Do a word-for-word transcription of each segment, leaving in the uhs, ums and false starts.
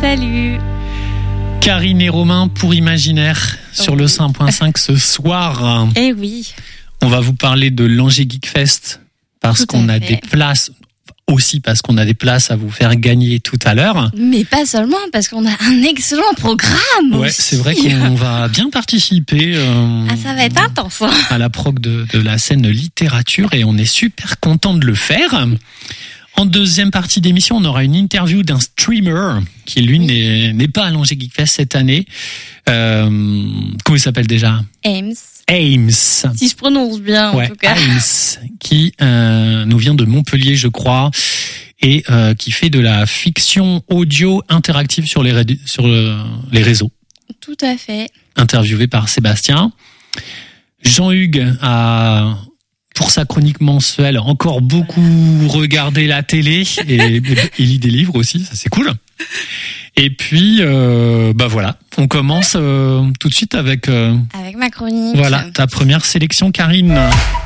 Salut. Karine et Romain pour Imaginaire sur le cent un point cinq ce soir. Eh oui. On va vous parler de l'Angers Geek Fest parce Tout qu'on à a fait. des places, aussi parce qu'on a des places à vous faire gagner tout à l'heure. Mais pas seulement, parce qu'on a un excellent programme. Ouais, aussi. c'est vrai qu'on va bien participer euh, Ah, ça va être intense. Hein. à la prog de, de la scène littérature et on est super content de le faire. En deuxième partie d'émission, on aura une interview d'un streamer qui, lui, Oui. n'est, n'est pas à l'Angers Geek Fest cette année. Euh, comment il s'appelle déjà ? Ames. Ames. Si je prononce bien, en Ouais, tout cas. Ames, qui euh, nous vient de Montpellier, je crois, et euh, qui fait de la fiction audio interactive sur les, ré- sur le- les réseaux. Tout à fait. Interviewé par Sébastien. Jean-Hugues a, pour sa chronique mensuelle, encore beaucoup regardé la télé et il lit des livres aussi, ça c'est cool. Et puis, euh, bah voilà, on commence euh, tout de suite avec euh, Avec ma chronique. voilà ta première sélection, Karine.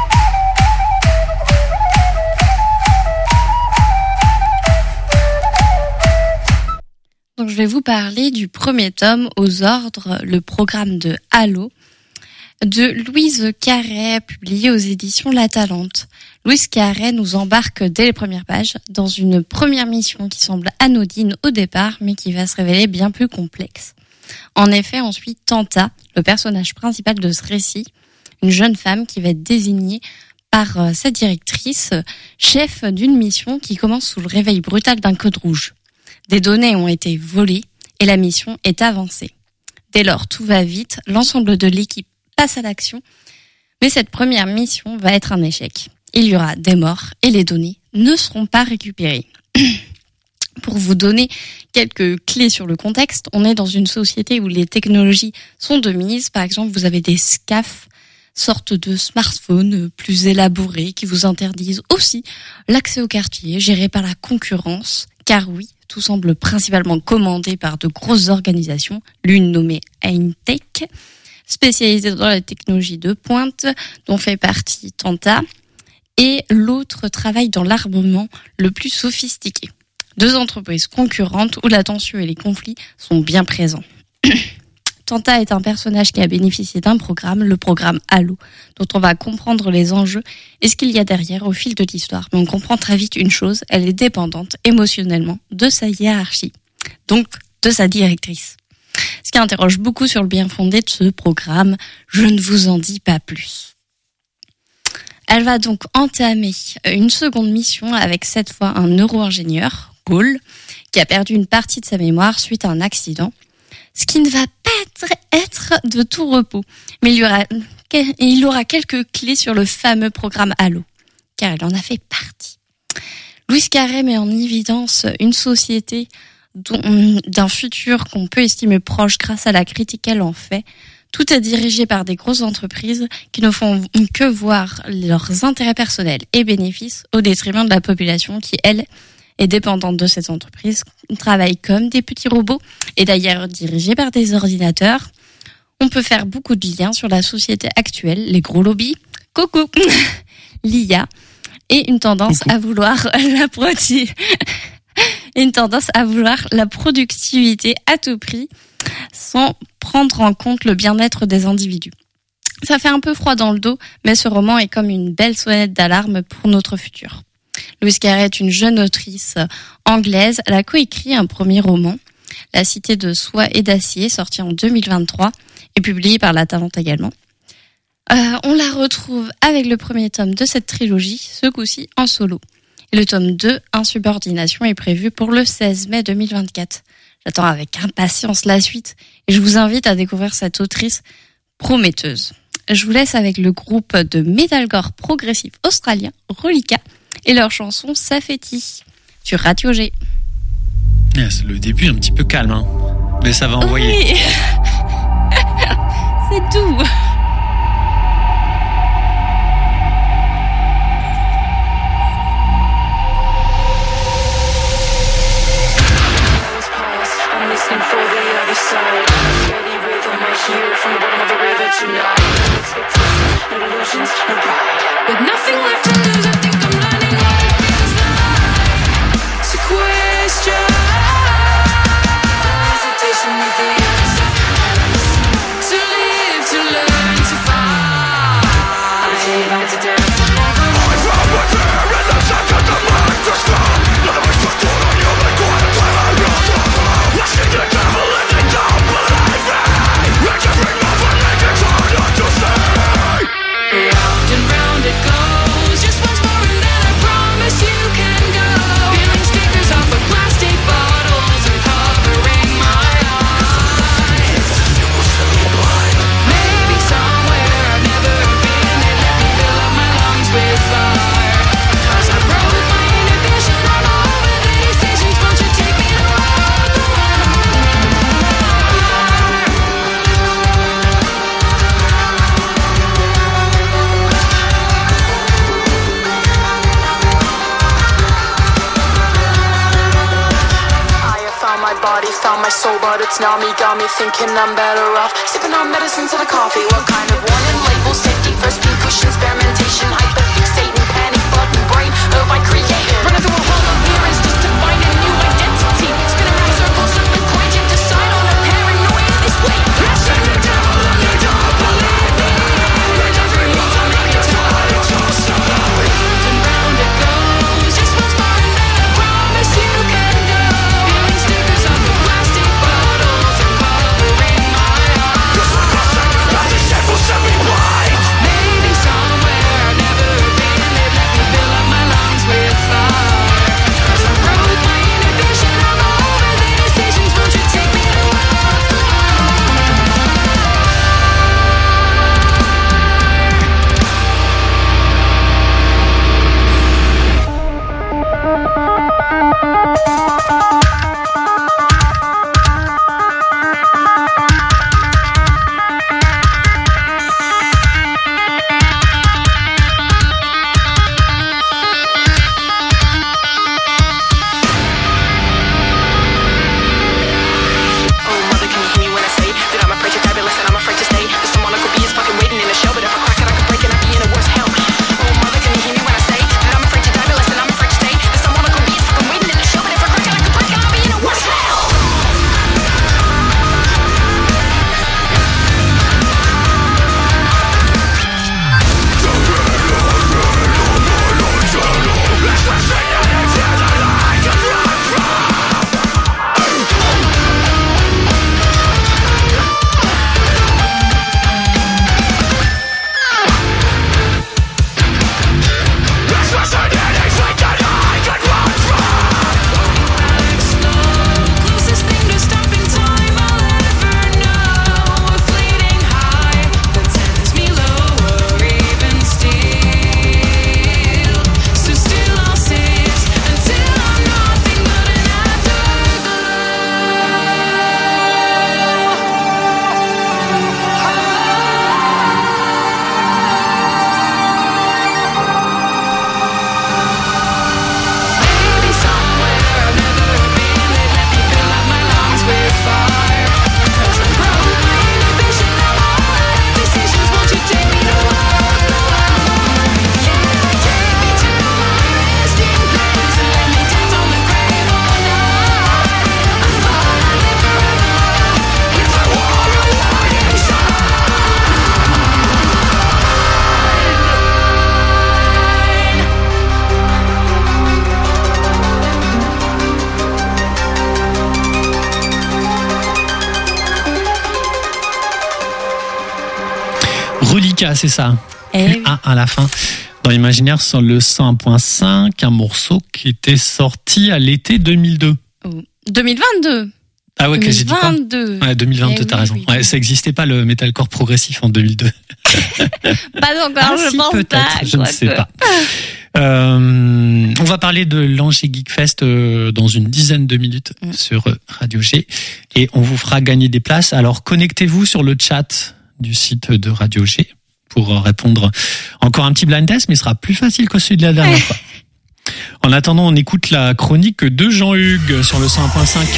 Donc, je vais vous parler du premier tome aux ordres, le programme de Halo, de Louise Carré, publié aux éditions La Talente. Louise Carré nous embarque dès les premières pages dans une première mission qui semble anodine au départ, mais qui va se révéler bien plus complexe. En effet, on suit Tanta, le personnage principal de ce récit, une jeune femme qui va être désignée par euh, sa directrice, euh, chef d'une mission qui commence sous le réveil brutal d'un code rouge. Des données ont été volées et la mission est avancée. Dès lors, tout va vite, l'ensemble de l'équipe passe à l'action, mais cette première mission va être un échec. Il y aura des morts et les données ne seront pas récupérées. Pour vous donner quelques clés sur le contexte, on est dans une société où les technologies sont de mise. Par exemple, vous avez des S C A F, sortes de smartphones plus élaborés qui vous interdisent aussi l'accès aux quartiers gérés par la concurrence. Car oui, tout semble principalement commandé par de grosses organisations, l'une nommée Eintech, spécialisée dans la technologie de pointe, dont fait partie Tanta, et l'autre travaille dans l'armement le plus sophistiqué. Deux entreprises concurrentes où la tension et les conflits sont bien présents. Tanta est un personnage qui a bénéficié d'un programme, le programme Halo, dont on va comprendre les enjeux et ce qu'il y a derrière au fil de l'histoire. Mais on comprend très vite une chose, elle est dépendante émotionnellement de sa hiérarchie, donc de sa directrice. Ce qui interroge beaucoup sur le bien fondé de ce programme, je ne vous en dis pas plus. Elle va donc entamer une seconde mission avec cette fois un neuro-ingénieur, Cole, qui a perdu une partie de sa mémoire suite à un accident. Ce qui ne va pas être, être de tout repos. Mais il y aura, il aura quelques clés sur le fameux programme Halo, car il en a fait partie. Louise Carré met en évidence une société dont, d'un futur qu'on peut estimer proche grâce à la critique qu'elle en fait. Tout est dirigé par des grosses entreprises qui ne font que voir leurs intérêts personnels et bénéfices au détriment de la population qui, elle, est dépendante de ces entreprises, travaillent comme des petits robots et d'ailleurs dirigés par des ordinateurs. On peut faire beaucoup de liens sur la société actuelle, les gros lobbies, coucou, l'I A et une tendance coucou. à vouloir la produire. Une tendance à vouloir la productivité à tout prix sans prendre en compte le bien-être des individus. Ça fait un peu froid dans le dos, mais ce roman est comme une belle sonnette d'alarme pour notre futur. Louise Carré est une jeune autrice anglaise. Elle a coécrit un premier roman, La Cité de soie et d'acier, sorti en deux mille vingt-trois et publié par La Talente également. Euh, on la retrouve avec le premier tome de cette trilogie, ce coup-ci en solo. Et le tome deux, Insubordination, est prévu pour le seize mai deux mille vingt-quatre. J'attends avec impatience la suite et je vous invite à découvrir cette autrice prometteuse. Je vous laisse avec le groupe de metalcore progressif australien Rolika et leur chanson Safety sur Radio G. Yeah, c'est le début un petit peu calme, hein. Mais ça va envoyer. Oui. C'est doux. With nothing left to lose, I think I'm learning what it's like to question body, found my soul, but it's not me. Got me thinking I'm better off sipping on medicine to the coffee. What kind of warning label? Safety first, being pushed, experimentation, hyperfixating, panic button, brain of I create. Running through a whole appearance just to find a new identity. Spinning around circles of the coin to decide on a paranoia this way. I said you don't, you don't believe me. It doesn't need to make it till I just round and round it goes. Just once more and then I promise you can go. Peeling stickers off the plastic bottles and covering my eyes. Just one more second, that is shit will set me blind. Maybe somewhere I've never been, they'd let me fill up my lungs with fire. 'Cause I broke my inhibition, I'm over the decisions. Won't you take me to Reliquat, c'est ça. Eh oui. Un à la fin. Dans l'imaginaire, sur le cent un point cinq, un morceau qui était sorti à l'été deux mille deux. Oh. deux mille vingt-deux. Ah ouais, que j'ai dit pas. deux mille vingt-deux. Ouais, deux mille vingt-deux, Eh t'as oui, raison. oui, Ouais, oui. ça n'existait pas le metalcore progressif en deux mille deux. Pas encore, Ah, je si, pense peut-être, pas. je ne quoique. sais pas. Euh, on va parler de l'Angers Geek Fest euh, dans une dizaine de minutes Mm. sur Radio G et on vous fera gagner des places. Alors connectez-vous sur le chat du site de Radio G pour euh, répondre encore un petit blind test, mais ce sera plus facile que celui de la dernière fois. En attendant, on écoute la chronique de Jean-Hugues sur le cent un point cinq.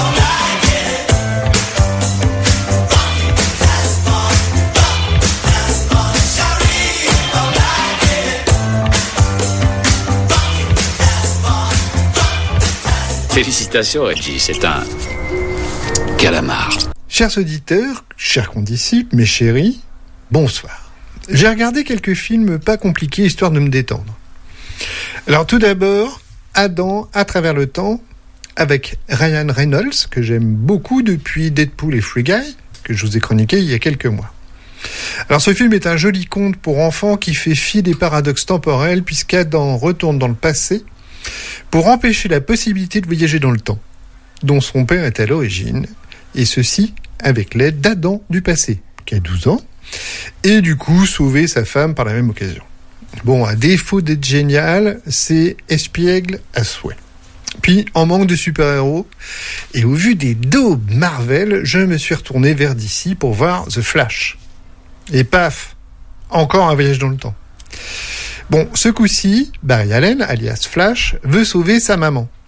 Félicitations, Reggie, c'est un calamar. Chers auditeurs, chers condisciples, mes chéris, bonsoir. J'ai regardé quelques films pas compliqués histoire de me détendre. Alors tout d'abord, Adam à travers le temps, avec Ryan Reynolds, que j'aime beaucoup depuis Deadpool et Free Guy, que je vous ai chroniqué il y a quelques mois. Alors ce film est un joli conte pour enfants qui fait fi des paradoxes temporels, puisqu'Adam retourne dans le passé pour empêcher la possibilité de voyager dans le temps, dont son père est à l'origine, et ceci avec l'aide d'Adam du passé, qui a douze ans, et du coup sauver sa femme par la même occasion. Bon, à défaut d'être génial, c'est espiègle à souhait. Puis, en manque de super-héros, et au vu des daubes Marvel, je me suis retourné vers D C pour voir The Flash. Et paf, encore un voyage dans le temps. Bon, ce coup-ci, Barry Allen, alias Flash, veut sauver sa maman.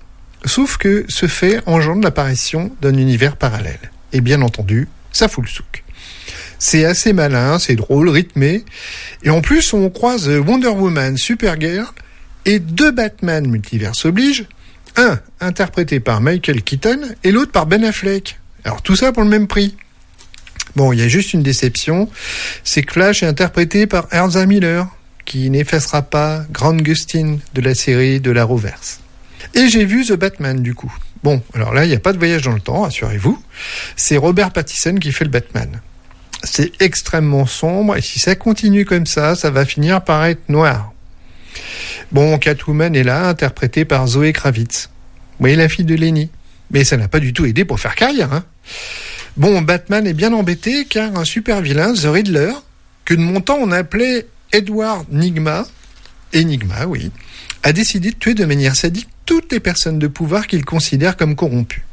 Sauf que ce fait engendre l'apparition d'un univers parallèle. Et bien entendu, ça fout le souk. C'est assez malin, c'est drôle, rythmé. Et en plus, on croise Wonder Woman, Supergirl et deux Batman multiverse oblige. Un interprété par Michael Keaton et l'autre par Ben Affleck. Alors tout ça pour le même prix. Bon, il y a juste une déception, c'est que Flash est interprété par Ezra Miller, qui n'effacera pas Grant Gustin de la série de l'Arrowverse. Et j'ai vu The Batman du coup. Bon, alors là, il n'y a pas de voyage dans le temps, rassurez-vous. C'est Robert Pattinson qui fait le Batman. C'est extrêmement sombre, et si ça continue comme ça, ça va finir par être noir. Bon, Catwoman est là, interprétée par Zoé Kravitz. Vous voyez la fille de Lenny. Mais ça n'a pas du tout aidé pour faire carrière, hein. Bon, Batman est bien embêté car un super vilain, The Riddler, que de mon temps on appelait Edward Nygma, Enigma, oui, a décidé de tuer de manière sadique toutes les personnes de pouvoir qu'il considère comme corrompues.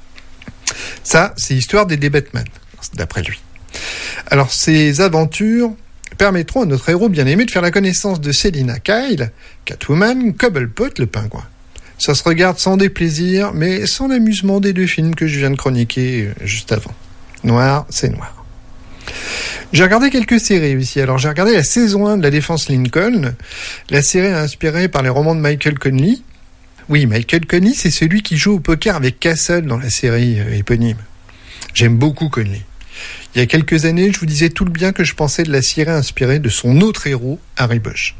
Ça, c'est l'histoire des Batman, d'après lui. Alors, ces aventures permettront à notre héros bien-aimé de faire la connaissance de Selina Kyle, Catwoman, Cobblepot, le pingouin. Ça se regarde sans déplaisir, mais sans l'amusement des deux films que je viens de chroniquer juste avant. Noir, c'est noir. J'ai regardé quelques séries aussi. Alors j'ai regardé la saison un de La Défense Lincoln, la série inspirée par les romans de Michael Connelly. Oui, Michael Connelly, c'est celui qui joue au poker avec Castle dans la série euh, éponyme. J'aime beaucoup Connelly. Il y a quelques années, je vous disais tout le bien que je pensais de la série inspirée de son autre héros, Harry Bosch.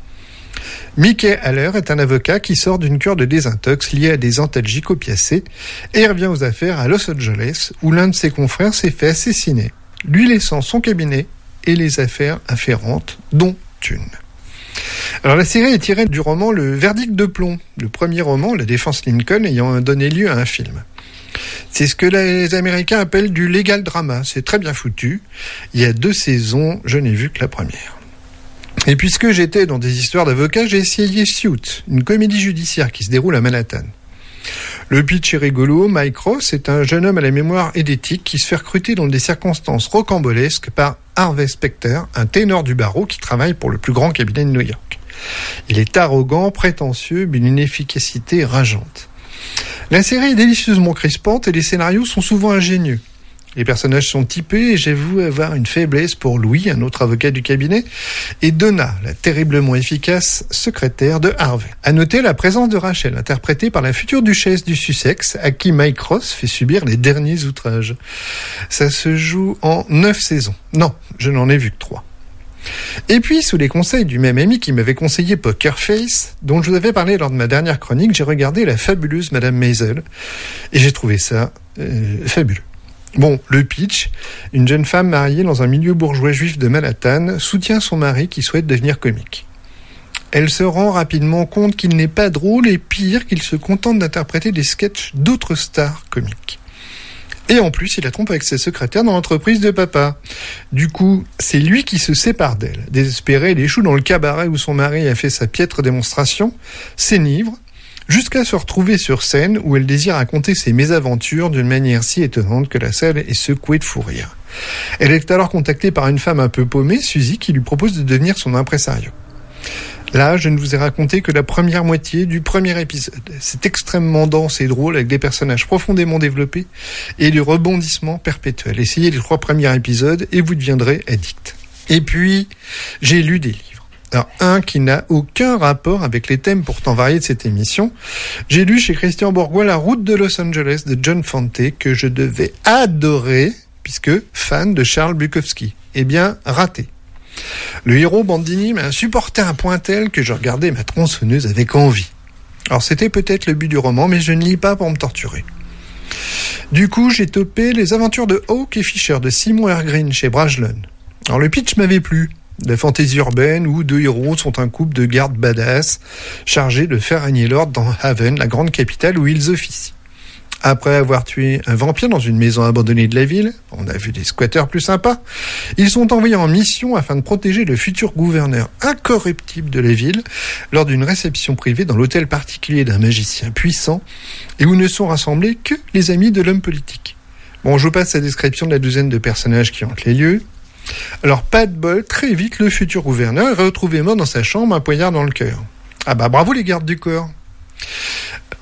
Mickey Haller est un avocat qui sort d'une cure de désintox liée à des antalgiques opiacés et revient aux affaires à Los Angeles où l'un de ses confrères s'est fait assassiner, lui laissant son cabinet et les affaires afférentes, dont une. Alors la série est tirée du roman Le Verdict de plomb, le premier roman, La Défense Lincoln, ayant donné lieu à un film. C'est ce que les Américains appellent du legal drama, c'est très bien foutu. Il y a deux saisons, je n'ai vu que la première. Et puisque j'étais dans des histoires d'avocats, j'ai essayé Suit, une comédie judiciaire qui se déroule à Manhattan. Le pitch est rigolo. Mike Ross est un jeune homme à la mémoire édétique qui se fait recruter dans des circonstances rocambolesques par Harvey Specter, un ténor du barreau qui travaille pour le plus grand cabinet de New York. Il est arrogant, prétentieux, mais d'une efficacité rageante. La série est délicieusement crispante et les scénarios sont souvent ingénieux. Les personnages sont typés et j'avoue avoir une faiblesse pour Louis, un autre avocat du cabinet, et Donna, la terriblement efficace secrétaire de Harvey. À noter la présence de Rachel, interprétée par la future duchesse du Sussex, à qui Mike Ross fait subir les derniers outrages. Ça se joue en neuf saisons. Non, je n'en ai vu que trois. Et puis, sous les conseils du même ami qui m'avait conseillé Poker Face, dont je vous avais parlé lors de ma dernière chronique, j'ai regardé la fabuleuse Madame Maisel, et j'ai trouvé ça euh, fabuleux. Bon, le pitch, une jeune femme mariée dans un milieu bourgeois juif de Manhattan soutient son mari qui souhaite devenir comique. Elle se rend rapidement compte qu'il n'est pas drôle et pire qu'il se contente d'interpréter des sketchs d'autres stars comiques. Et en plus, il la trompe avec sa secrétaire dans l'entreprise de papa. Du coup, c'est lui qui se sépare d'elle. Désespéré, il échoue dans le cabaret où son mari a fait sa piètre démonstration, s'enivre, jusqu'à se retrouver sur scène où elle désire raconter ses mésaventures d'une manière si étonnante que la salle est secouée de fou rire. Elle est alors contactée par une femme un peu paumée, Suzy, qui lui propose de devenir son impresario. Là, je ne vous ai raconté que la première moitié du premier épisode. C'est extrêmement dense et drôle avec des personnages profondément développés et du rebondissement perpétuel. Essayez les trois premiers épisodes et vous deviendrez addict. Et puis, j'ai lu des livres. Alors, un qui n'a aucun rapport avec les thèmes pourtant variés de cette émission. J'ai lu chez Christian Bourgois La route de Los Angeles de John Fante, que je devais adorer, puisque fan de Charles Bukowski. Eh bien, raté. Le héros Bandini m'a supporté un point tel que je regardais ma tronçonneuse avec envie. Alors, c'était peut-être le but du roman, mais je ne lis pas pour me torturer. Du coup, j'ai topé Les aventures de Hawke et Fisher de Simon R. Green chez Brajlon. Alors, le pitch m'avait plu. La fantaisie urbaine où deux héros sont un couple de gardes badass chargés de faire régner l'ordre dans Haven, la grande capitale où ils officient. Après avoir tué un vampire dans une maison abandonnée de la ville, on a vu des squatteurs plus sympas, ils sont envoyés en mission afin de protéger le futur gouverneur incorruptible de la ville lors d'une réception privée dans l'hôtel particulier d'un magicien puissant et où ne sont rassemblés que les amis de l'homme politique. Bon, je vous passe la description de la douzaine de personnages qui hantent les lieux. Alors, pas de bol, très vite, le futur gouverneur est retrouvé mort dans sa chambre, un poignard dans le cœur. Ah bah bravo les gardes du corps.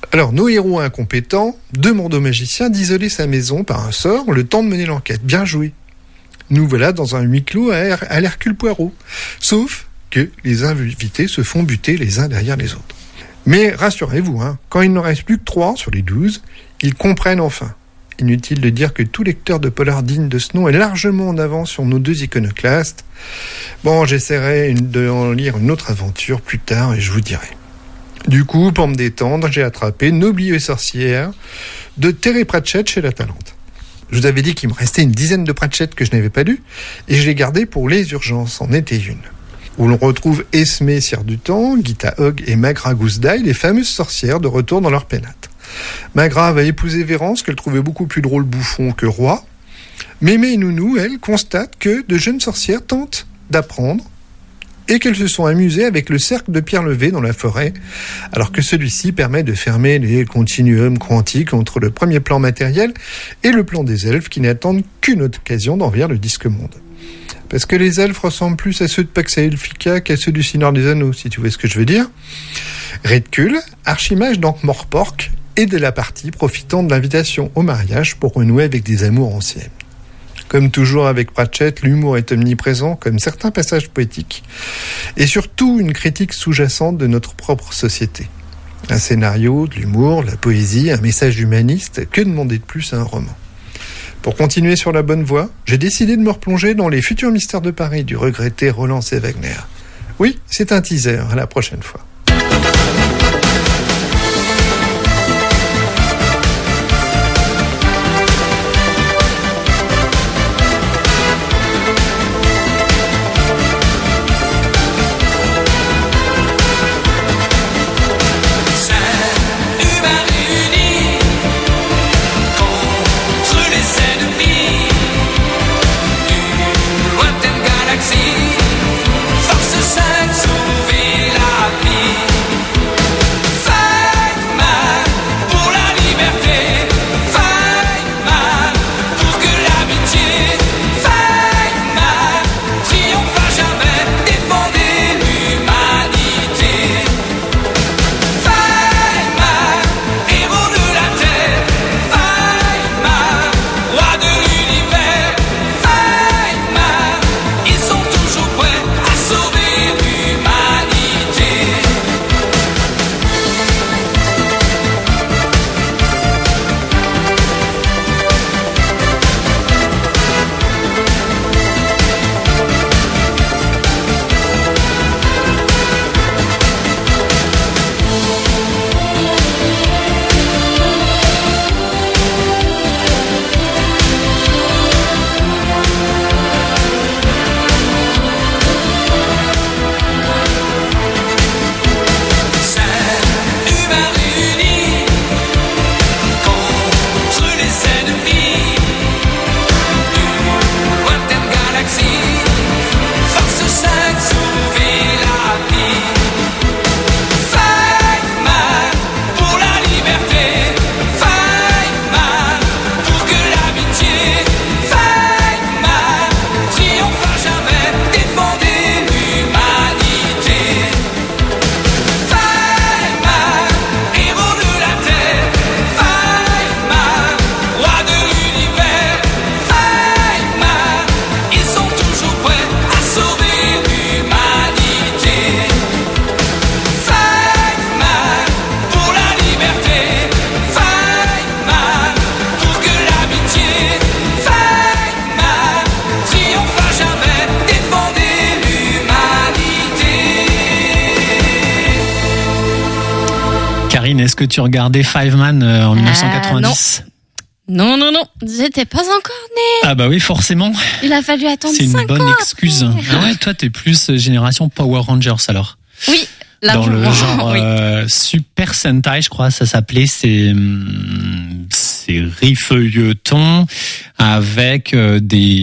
Alors, nos héros incompétents demandent au magicien d'isoler sa maison par un sort le temps de mener l'enquête. Bien joué. Nous voilà dans un huis clos à, Her- à l'Hercule Poirot. Sauf que les invités se font buter les uns derrière les autres. Mais rassurez-vous, hein, quand il n'en reste plus que trois sur les douze, ils comprennent enfin. Inutile de dire que tout lecteur de polar digne de ce nom est largement en avance sur nos deux iconoclastes. Bon, j'essaierai une- de en lire une autre aventure plus tard et je vous dirai. Du coup, pour me détendre, j'ai attrapé Nobly et sorcière de Terry Pratchett chez La Talente. Je vous avais dit qu'il me restait une dizaine de Pratchett que je n'avais pas lu, et je l'ai gardé pour les urgences, en était une. Où l'on retrouve Esmé, Sire du Temps, Gita Hogg et Magra Goosdale, les fameuses sorcières de retour dans leur pénate. Magra va épouser Vérance, qu'elle trouvait beaucoup plus drôle bouffon que roi. Mémé et Nounou, elle, constatent que de jeunes sorcières tentent d'apprendre et qu'elles se sont amusées avec le cercle de pierre levée dans la forêt, alors que celui-ci permet de fermer les continuums quantiques entre le premier plan matériel et le plan des elfes qui n'attendent qu'une occasion d'envahir le disque monde. Parce que les elfes ressemblent plus à ceux de Pax Elfica qu'à ceux du Seigneur des Anneaux, si tu vois ce que je veux dire. Redkull, archimage d'Ankh-Morpork, et de la partie profitant de l'invitation au mariage pour renouer avec des amours anciennes. Comme toujours avec Pratchett, l'humour est omniprésent, comme certains passages poétiques, et surtout une critique sous-jacente de notre propre société. Un scénario, de l'humour, la poésie, un message humaniste, que demander de plus à un roman ? Pour continuer sur la bonne voie, j'ai décidé de me replonger dans les futurs mystères de Paris du regretté Roland C. Wagner. Oui, c'est un teaser, à la prochaine fois. Est-ce que tu regardais Five Man euh, en dix-neuf cent quatre-vingt-dix ? Non, non, non, j'étais pas encore née. Ah bah oui, forcément. Il a fallu attendre C'est une cinq bonne ans excuse. après. Ah ouais, toi t'es plus euh, génération Power Rangers alors. Oui, Dans le largement. genre Oui. euh, Super Sentai, je crois, ça s'appelait. C'est hum, série feuilleton avec euh,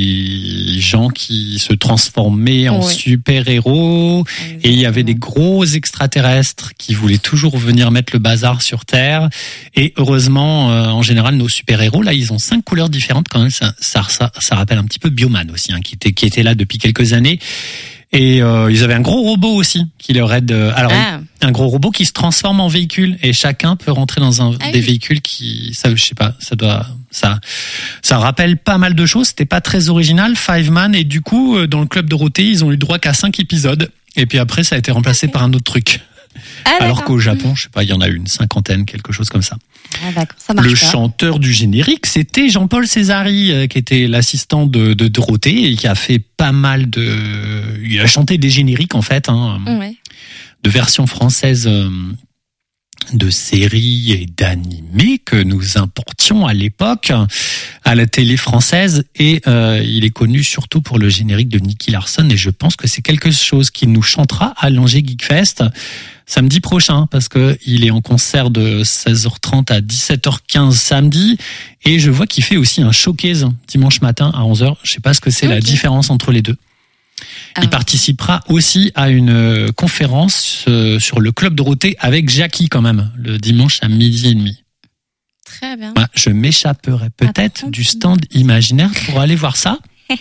des gens qui se transformaient en Oui. super-héros. Et il y avait des gros extraterrestres qui voulaient toujours venir mettre le bazar sur Terre. Et heureusement, euh, en général, nos super-héros, là, ils ont cinq couleurs différentes quand même. Ça, ça, ça, ça rappelle un petit peu Bioman aussi, hein, qui était, qui était là depuis quelques années. Et euh, ils avaient un gros robot aussi qui leur aide. euh, Alors Ah. un gros robot qui se transforme en véhicule et chacun peut rentrer dans un Ah des oui. véhicules qui, ça, je sais pas, ça doit, ça, ça rappelle pas mal de choses. C'était pas très original, Five Man, et du coup euh, dans le club Dorothée ils ont eu droit qu'à cinq épisodes. Et puis après ça a été remplacé par un autre truc. Ah, Alors d'accord. qu'au Japon, je sais pas, il y en a eu une cinquantaine, quelque chose comme ça. Ah, d'accord, ça marche Le pas. chanteur du générique, c'était Jean-Paul Césari, euh, qui était l'assistant de, de Dorothée et qui a fait pas mal de... Il a chanté des génériques, en fait, hein, Ouais. de versions françaises euh, de séries et d'animés que nous importions à l'époque à la télé française. Et euh, il est connu surtout pour le générique de Nicky Larson. Et je pense que c'est quelque chose qu'il nous chantera à l'Angers Geek Fest samedi prochain, parce que il est en concert de seize heures trente à dix-sept heures quinze samedi, et je vois qu'il fait aussi un showcase dimanche matin à onze heures. Je sais pas ce que c'est la Ok. différence entre les deux. Il Ah. participera aussi à une euh, conférence euh, sur le Club Dorothée avec Jackie quand même, le dimanche à midi et demi. Très bien. Voilà, je m'échapperai peut-être Apprends. du stand imaginaire pour aller voir ça.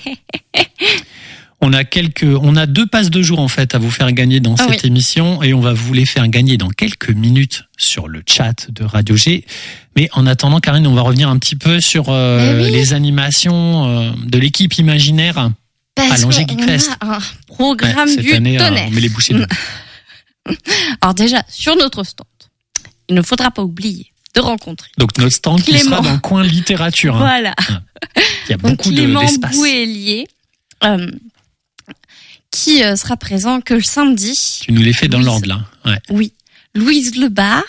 On a quelques, on a deux passes de jour en fait à vous faire gagner dans Ah cette oui. émission, et on va vous les faire gagner dans quelques minutes sur le chat de Radio G. Mais en attendant, Karine, on va revenir un petit peu sur euh, Mais oui. les animations euh, de l'équipe imaginaire. Parce à l'Angers qu'on Geek Fest. a un programme Ouais, cette du année, euh, tonnerre. on met les bouchées doubles. Alors déjà, sur notre stand, il ne faudra pas oublier de rencontrer. Donc notre stand qui Clément. sera dans le coin littérature. Hein. Voilà. Il y a Donc beaucoup de- Clément d'espace. Bouélier, euh, qui euh, sera présent que le samedi. Tu nous les fais dans Louise. l'ordre là. Ouais. Oui. Louise Lebar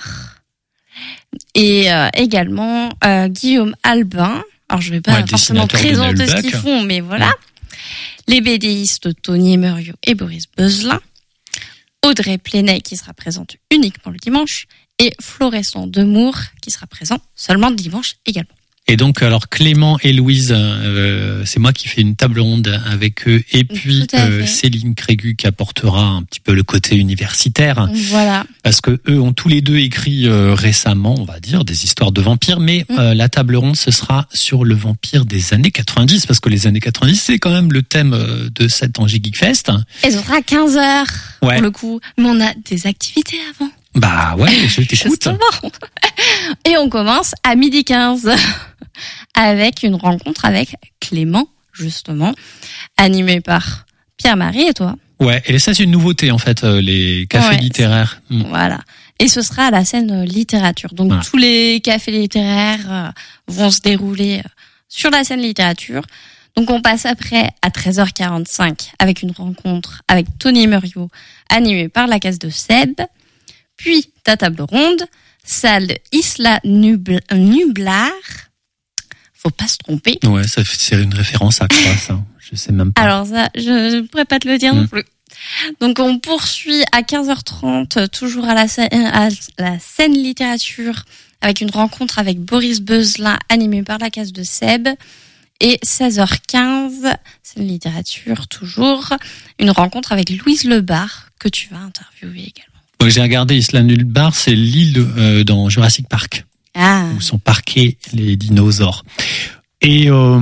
et euh, également euh, Guillaume Albin. Alors je vais pas Ouais, forcément dessinateur de présenter ce Nullbuck. qu'ils font, mais voilà. Ouais. Les BDistes Tony Muriot et Boris Beuzelin. Audrey Plenay qui sera présente uniquement le dimanche. Et Florestan Demour qui sera présent seulement le dimanche également. Et donc alors Clément et Louise, euh, c'est moi qui fais une table ronde avec eux, et puis Tout à euh, fait. Céline Crégu qui apportera un petit peu le côté universitaire, Voilà. parce que eux ont tous les deux écrit euh, récemment, on va dire, des histoires de vampires, mais Mm. euh, la table ronde ce sera sur le vampire des années quatre-vingt-dix, parce que les années quatre-vingt-dix c'est quand même le thème euh, de cet Angers Geek Fest. Et ce sera à quinze heures Ouais. pour le coup. Mais on a des activités avant. Bah ouais, je t'écoute. Justement. Et on commence à midi quinze avec une rencontre avec Clément, justement, animé par Pierre-Marie et toi. Ouais, et ça c'est une nouveauté en fait, euh, les cafés Ouais. littéraires. Mm. Voilà. Et ce sera à la scène euh, littérature. Donc Voilà. tous les cafés littéraires euh, vont se dérouler euh, sur la scène littérature. Donc on passe après à treize heures quarante-cinq avec une rencontre avec Tony Muriot, animé par la case de Seb. Puis ta table ronde, salle Isla Nubl- Nublar. Faut pas se tromper. Ouais, ça fait- c'est une référence à quoi ça? Je sais même pas. Alors ça, je ne pourrais pas te le dire non Mm. plus. Donc on poursuit à quinze heures trente, toujours à la, scè- à la scène littérature, avec une rencontre avec Boris Beuzelin, animé par la case de Seb. Et seize heures quinze, scène littérature, toujours, une rencontre avec Louise Lebar, que tu vas interviewer également. Donc, j'ai regardé Isla Nublar, c'est l'île euh, dans Jurassic Park, Ah, où sont parqués les dinosaures. Et euh,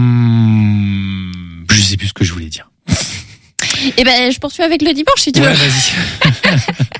je sais plus ce que je voulais dire. et ben je poursuis avec le dimanche si tu Ouais, veux. vas-y.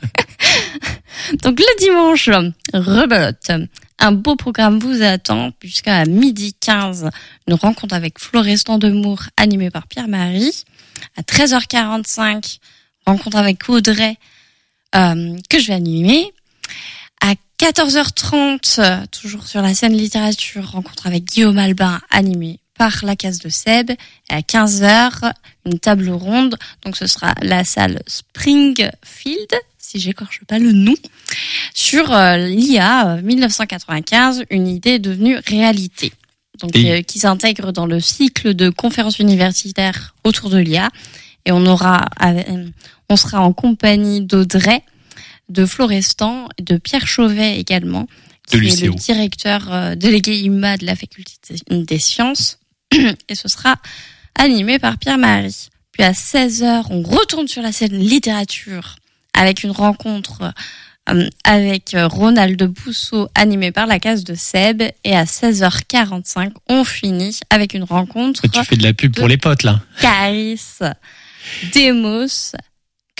Donc le dimanche, rebelote. Un beau programme vous attend, puisqu'à midi quinze, une rencontre avec Florestan Demour, animé par Pierre-Marie. À treize heures quarante-cinq, rencontre avec Audrey, euh, que je vais animer. À quatorze heures trente, euh, toujours sur la scène littérature, rencontre avec Guillaume Albin, animé par la case de Seb. Et à quinze heures, une table ronde. Donc ce sera la salle Springfield, si j'écorche pas le nom, sur euh, l'I A euh, mille neuf cent quatre-vingt-quinze, une idée devenue réalité. Donc Et- euh, qui s'intègre dans le cycle de conférences universitaires autour de l'I A. Et on aura, euh, on sera en compagnie d'Audrey, de Florestan, et de Pierre Chauvet également, De qui est l'U C O. le directeur euh, délégué I M A de la faculté des sciences. Et ce sera animé par Pierre-Marie. Puis à seize heures, on retourne sur la scène littérature avec une rencontre euh, avec euh, Ronald Bousseau, animé par la case de Seb. Et à seize heures quarante-cinq, on finit avec une rencontre Tu fais de la pub pour les potes là. Caris Demos,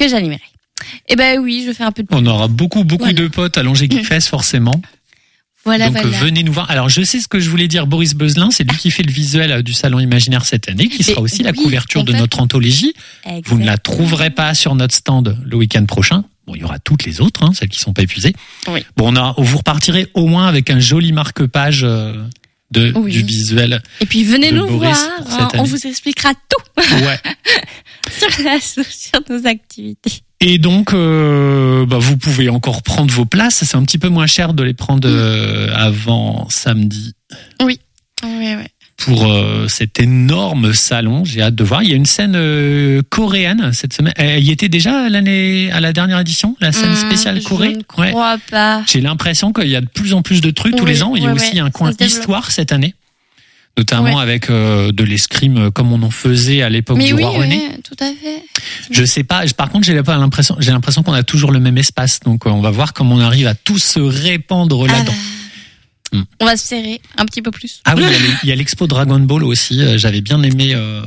que j'animerai. Eh ben oui, je fais un peu de... On aura beaucoup, beaucoup Voilà. de potes à l'Angers Geekfest, forcément. Voilà, Donc, voilà. venez nous voir. Alors, je sais ce que je voulais dire. Boris Beuzelin, c'est lui qui fait le visuel du Salon Imaginaire cette année, qui sera Mais aussi la oui, couverture de complètement. notre anthologie. Vous ne la trouverez pas sur notre stand le week-end prochain. Bon, il y aura toutes les autres, hein, celles qui sont pas épuisées. Oui. Bon, on a, vous repartirez au moins avec un joli marque-page euh, de, Oui. du visuel. Et puis venez de nous Boris voir, pour hein, cette on année. vous expliquera tout Ouais. sur, la, sur nos activités. Et donc, euh, bah, vous pouvez encore prendre vos places. C'est un petit peu moins cher de les prendre euh, avant samedi Oui, oui, oui. pour euh, cet énorme salon. J'ai hâte de voir. Il y a une scène euh, coréenne cette semaine. Elle y était déjà l'année à la dernière édition, la scène spéciale Hum, Corée. Je ne crois pas. J'ai l'impression qu'il y a de plus en plus de trucs tous Oui, les ans. Il y a ouais, aussi ouais, un ça coin se développe. histoire cette année, notamment Ouais. avec euh, de l'escrime euh, comme on en faisait à l'époque Mais du oui, roi René. oui, tout à fait. Je sais pas. Par contre, j'ai pas l'impression. J'ai l'impression qu'on a toujours le même espace. Donc, euh, on va voir comment on arrive à tous se répandre Ah là-dedans. bah, Hmm. On va se serrer un petit peu plus. Ah oui, il y a les- il y a l'expo Dragon Ball aussi. Euh, J'avais bien aimé euh,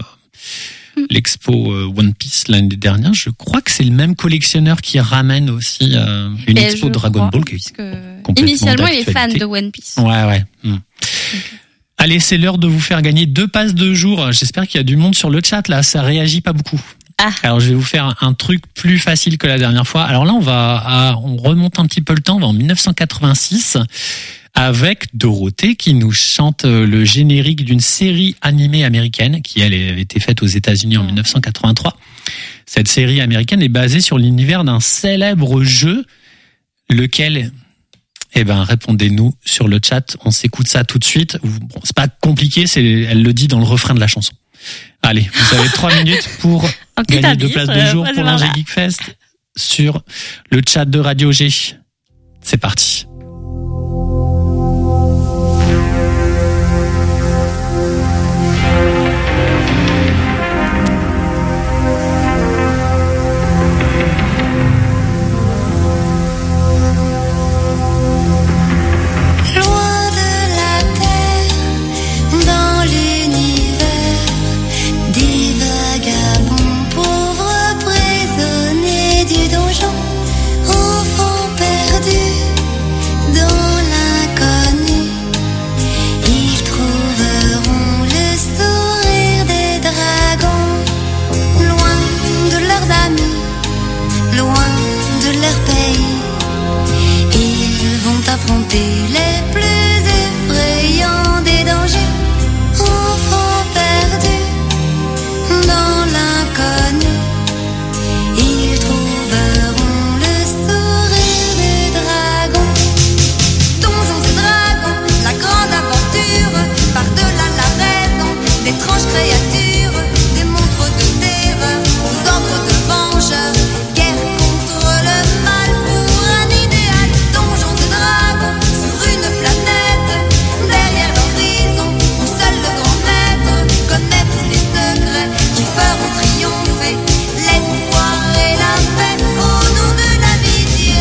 l'expo euh, One Piece l'année dernière. Je crois que c'est le même collectionneur qui ramène aussi euh, une Et expo je Dragon crois, Ball. Qui est puisque complètement initialement, il est fan d'actualité. de One Piece. Ouais, ouais. Hmm. Allez, c'est l'heure de vous faire gagner deux passes de jour. J'espère qu'il y a du monde sur le chat là. Ça réagit pas beaucoup. Ah. Alors, je vais vous faire un truc plus facile que la dernière fois. Alors là, on va, à- on remonte un petit peu le temps. On va en dix-neuf cent quatre-vingt-six avec Dorothée qui nous chante le générique d'une série animée américaine qui, elle, avait été faite aux États-Unis en dix-neuf cent quatre-vingt-trois. Cette série américaine est basée sur l'univers d'un célèbre jeu, lequel... Eh ben, répondez-nous sur le chat. On s'écoute ça tout de suite. Bon, c'est pas compliqué, c'est, elle le dit dans le refrain de la chanson. Allez, vous avez trois minutes pour Un petit gagner deux indice, places de euh, jour moi, pour ça l'Angers va. Geekfest sur le chat de Radio G. C'est parti. Loin de la terre, dans l'univers, des vagabonds, pauvres prisonniers du donjon, enfants perdus dans l'inconnu. Ils trouveront le sourire des dragons, loin de leurs amis, loin de leur pays. Ils vont affronter les plus effrayants des dangers, enfants perdus dans l'inconnu. Ils trouveront le sourire des dragons. Donjons et dragons, la grande aventure, par-delà la raison, d'étranges créatures, des monstres de terreur, aux ordres de vengeurs, guerre contre le mal pour un idéal. Donjons et dragons, sur une planète, derrière l'horizon, où seul le grand maître connaît tous les secrets qui feront triompher l'espoir et la paix au nom de l'amitié.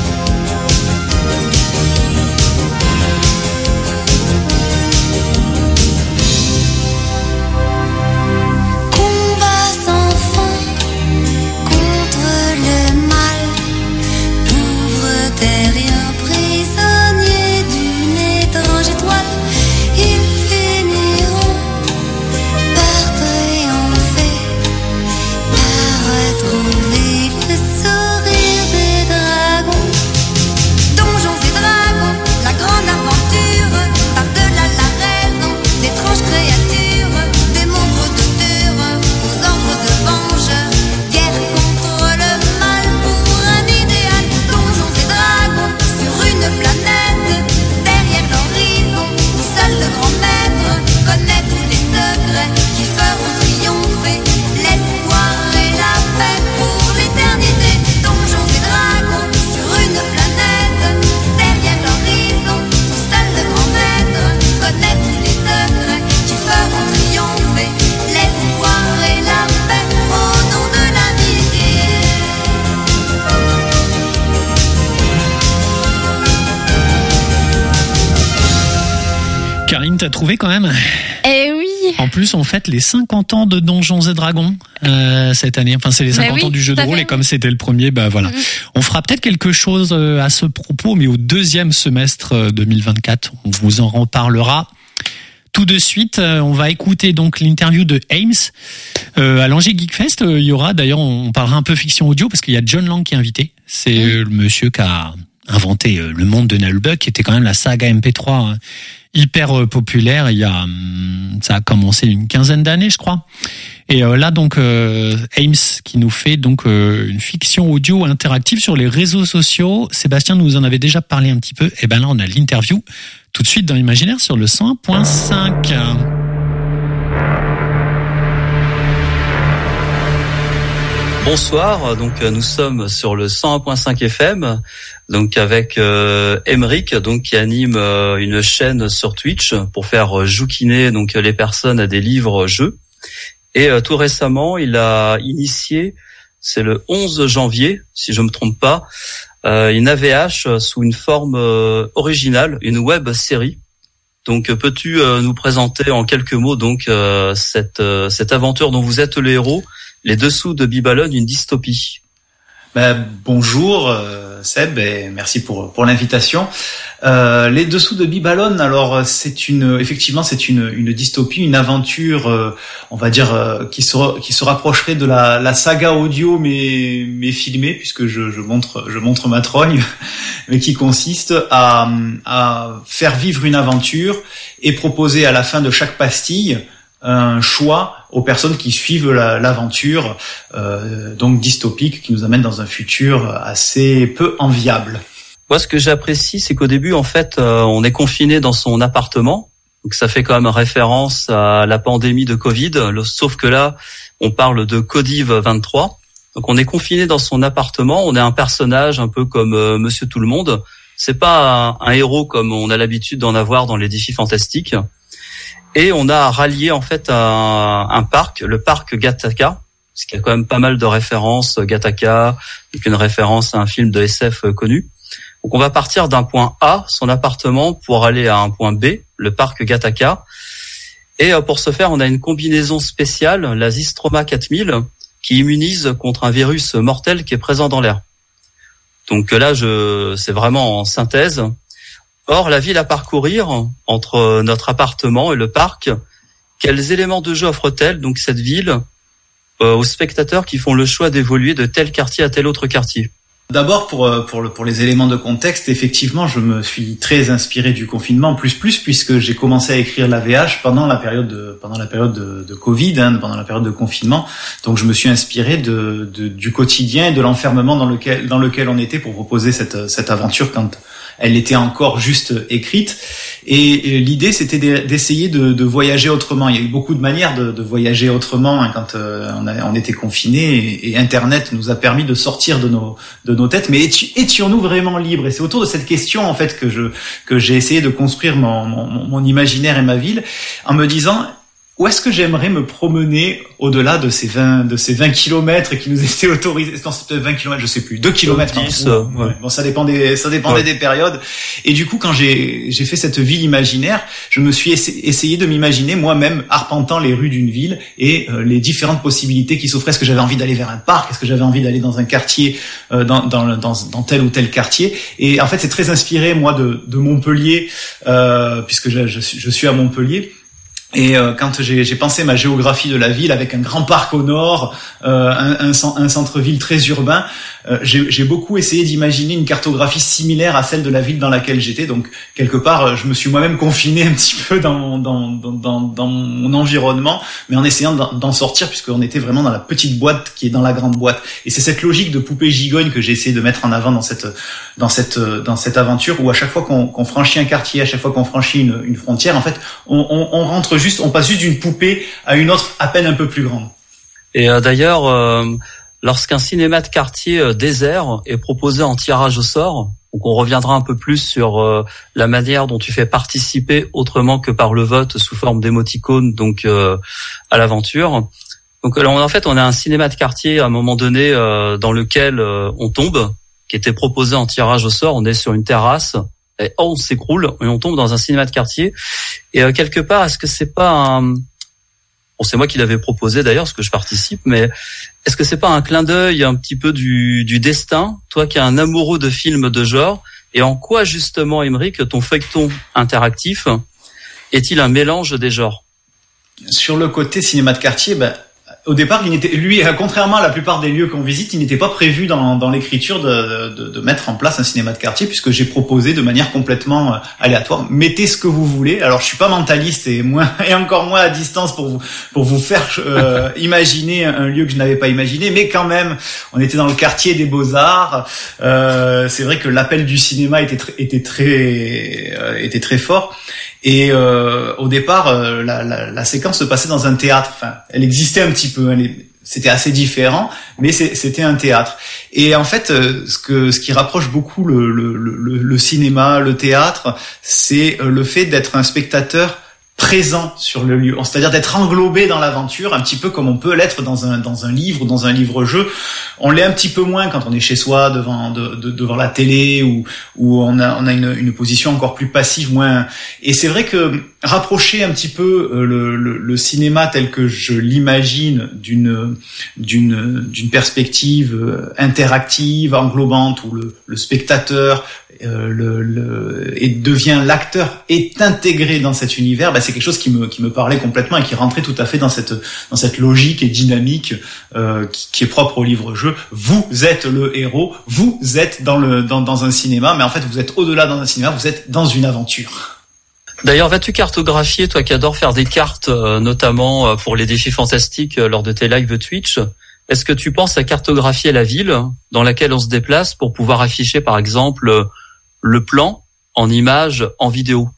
Combat sans fin contre le mal, pauvres terriens prisonniers d'une étrange étoile, ils finiront par triompher, par retrouver le sourire des dragons. Donjons et dragons, la grande aventure, par-delà la raison, d'étranges créatures, des monstres de terreur, aux ordres de vengeurs, guerre contre le mal pour un idéal. Donjons et dragons, sur une planète, derrière l'horizon, où seul le grand maître connaît tous les secrets qui feront triompher l'espoir et la paix pour l'éternité. Donjons et dragons, sur une planète, derrière l'horizon, où seul le grand maître connaît tous les secrets qui feront triompher l'espoir et la paix au nom de l'amitié. Karine, t'as trouvé quand même? Eh oui, En plus, on fête les cinquante ans de Donjons et Dragons euh, cette année. Enfin, c'est les cinquante oui, ans du jeu de tout à rôle fait. et comme c'était le premier, bah voilà. Mhm. On fera peut-être quelque chose euh, à ce propos, mais au deuxième semestre euh, deux mille vingt-quatre, on vous en reparlera. Tout de suite, euh, on va écouter donc l'interview de Ames euh, à l'Angers Geekfest. Euh, il y aura d'ailleurs, on parlera un peu fiction audio parce qu'il y a John Lang qui est invité. C'est Mhm. euh, le monsieur qui a inventé euh, le monde de Nullbuck, qui était quand même la saga M P trois. Hein, hyper euh, populaire. Il y a, hum, ça a commencé une quinzaine d'années, je crois. Et euh, là, donc, euh, Ames qui nous fait donc euh, une fiction audio interactive sur les réseaux sociaux. Sébastien nous en avait déjà parlé un petit peu. Et ben là, on a l'interview tout de suite dans Imaginaire sur le cent un point cinq. Bonsoir, donc nous sommes sur le cent un point cinq F M, donc avec euh, Emeric, donc qui anime euh, une chaîne sur Twitch pour faire jouquiner donc les personnes à des livres jeux. Et euh, tout récemment, il a initié, c'est le onze janvier, si je me trompe pas, euh, une A V H sous une forme euh, originale, une web série. Donc, peux-tu euh, nous présenter en quelques mots donc euh, cette euh, cette aventure dont vous êtes le héros, Les Dessous de Babylone, une dystopie? Ben, bonjour euh, Seb, et merci pour pour l'invitation. Euh, Les Dessous de Babylone, alors c'est une effectivement c'est une une dystopie, une aventure, euh, on va dire euh, qui se qui se rapprocherait de la la saga audio mais mais filmée, puisque je je montre je montre ma trogne, mais qui consiste à à faire vivre une aventure et proposer à la fin de chaque pastille un choix aux personnes qui suivent la, l'aventure, euh, donc dystopique, qui nous amène dans un futur assez peu enviable. Moi, ce que j'apprécie, c'est qu'au début, en fait, euh, on est confiné dans son appartement. Donc, ça fait quand même référence à la pandémie de Covid. Le, sauf que là, on parle de Codiv vingt-trois. Donc, on est confiné dans son appartement. On est un personnage un peu comme euh, Monsieur Tout le Monde. C'est pas un, un héros comme on a l'habitude d'en avoir dans les défis fantastiques. Et on a rallié en fait un, un parc, le parc Gattaca, parce qu'il y a quand même pas mal de références Gattaca, donc une référence à un film de S F connu. Donc on va partir d'un point A, son appartement, pour aller à un point B, le parc Gattaca. Et pour ce faire, on a une combinaison spéciale, la Zystroma quatre mille, qui immunise contre un virus mortel qui est présent dans l'air. Donc là, je, c'est vraiment en synthèse. Or, la ville à parcourir entre notre appartement et le parc, quels éléments de jeu offre-t-elle, donc cette ville, euh, aux spectateurs qui font le choix d'évoluer de tel quartier à tel autre quartier? D'abord, pour pour le, pour les éléments de contexte, effectivement, je me suis très inspiré du confinement, plus plus, puisque j'ai commencé à écrire l'A V H pendant la période de pendant la période de, de Covid, hein, pendant la période de confinement. Donc, je me suis inspiré de, de du quotidien et de l'enfermement dans lequel dans lequel on était pour proposer cette cette aventure quand elle était encore juste écrite. Et, et l'idée, c'était d'essayer de, de voyager autrement. Il y a eu beaucoup de manières de, de voyager autrement hein, quand euh, on, a, on était confinés, et, et Internet nous a permis de sortir de nos de nos têtes. Mais étions-nous vraiment libres? Et c'est autour de cette question en fait que je que j'ai essayé de construire mon, mon, mon imaginaire et ma ville, en me disant: où est-ce que j'aimerais me promener au-delà de ces vingt, de ces vingt kilomètres qui nous étaient autorisés? Non, c'est peut-être vingt kilomètres, je sais plus. deux kilomètres. dix, hein. euh, ouais. Bon, ça dépendait, ça dépendait ouais. des périodes. Et du coup, quand j'ai, j'ai fait cette ville imaginaire, je me suis essayé de m'imaginer moi-même arpentant les rues d'une ville et euh, les différentes possibilités qui s'offraient. Est-ce que j'avais envie d'aller vers un parc? Est-ce que j'avais envie d'aller dans un quartier, euh, dans, dans, dans, dans tel ou tel quartier? Et en fait, c'est très inspiré, moi, de, de Montpellier, euh, puisque je, je, je suis à Montpellier. Et euh, quand j'ai, j'ai pensé ma géographie de la ville avec un grand parc au nord, euh, un, un, un centre-ville très urbain, euh, j'ai, j'ai beaucoup essayé d'imaginer une cartographie similaire à celle de la ville dans laquelle j'étais. Donc quelque part, je me suis moi-même confiné un petit peu dans mon, dans, dans, dans, dans mon environnement, mais en essayant d'en, d'en sortir, puisqu'on était vraiment dans la petite boîte qui est dans la grande boîte. Et c'est cette logique de poupée gigogne que j'ai essayé de mettre en avant dans cette, dans cette, dans cette aventure, où à chaque fois qu'on, qu'on franchit un quartier, à chaque fois qu'on franchit une, une frontière, en fait, on, on, on rentre juste, on passe juste d'une poupée à une autre à peine un peu plus grande. Et euh, d'ailleurs, euh, lorsqu'un cinéma de quartier euh, désert est proposé en tirage au sort, donc on reviendra un peu plus sur euh, la manière dont tu fais participer autrement que par le vote sous forme d'émoticônes, donc euh, à l'aventure. Donc là, en fait, on a un cinéma de quartier à un moment donné euh, dans lequel euh, on tombe, qui était proposé en tirage au sort. On est sur une terrasse. Et oh, on s'écroule et on tombe dans un cinéma de quartier. Et euh, quelque part, est-ce que c'est pas un, Bon, c'est moi qui l'avais proposé d'ailleurs, parce que je participe, mais est-ce que c'est pas un clin d'œil un petit peu du, du destin, toi qui es un amoureux de films de genre, et en quoi justement, Aymeric, ton feuilleton interactif est-il un mélange des genres? Sur le côté cinéma de quartier, ben, au départ, il n'était, lui, contrairement à la plupart des lieux qu'on visite, il n'était pas prévu dans, dans l'écriture de, de, de mettre en place un cinéma de quartier, puisque j'ai proposé de manière complètement euh, aléatoire. Mettez ce que vous voulez. Alors, je suis pas mentaliste et moins, et encore moins à distance pour vous, pour vous faire euh, imaginer un lieu que je n'avais pas imaginé, mais quand même, on était dans le quartier des Beaux-Arts. Euh, c'est vrai que l'appel du cinéma était très, était très, euh, était très fort. Et euh, au départ, euh, la, la, la séquence se passait dans un théâtre. Enfin, elle existait un petit peu. Elle est, c'était assez différent, mais c'est, c'était un théâtre. Et en fait, euh, ce que ce qui rapproche beaucoup le, le, le, le cinéma, le théâtre, c'est le fait d'être un spectateur présent sur le lieu, c'est-à-dire d'être englobé dans l'aventure, un petit peu comme on peut l'être dans un dans un livre ou dans un livre-jeu. On l'est un petit peu moins quand on est chez soi devant de, de, devant la télé ou où on a on a une, une position encore plus passive, moins. Et c'est vrai que rapprocher un petit peu le, le, le cinéma tel que je l'imagine d'une d'une d'une perspective interactive, englobante, où le, le spectateur euh, le, le et devient l'acteur, est intégré dans cet univers, bah, c'est quelque chose qui me qui me parlait complètement et qui rentrait tout à fait dans cette dans cette logique et dynamique euh, qui, qui est propre au livre-jeu. Vous êtes le héros, vous êtes dans le dans dans un cinéma, mais en fait vous êtes au-delà dans un cinéma, vous êtes dans une aventure. D'ailleurs, vas-tu cartographier, toi qui adores faire des cartes, euh, notamment euh, pour les défis fantastiques euh, lors de tes lives Twitch, est-ce que tu penses à cartographier la ville dans laquelle on se déplace pour pouvoir afficher, par exemple, euh, le plan en images, en vidéo?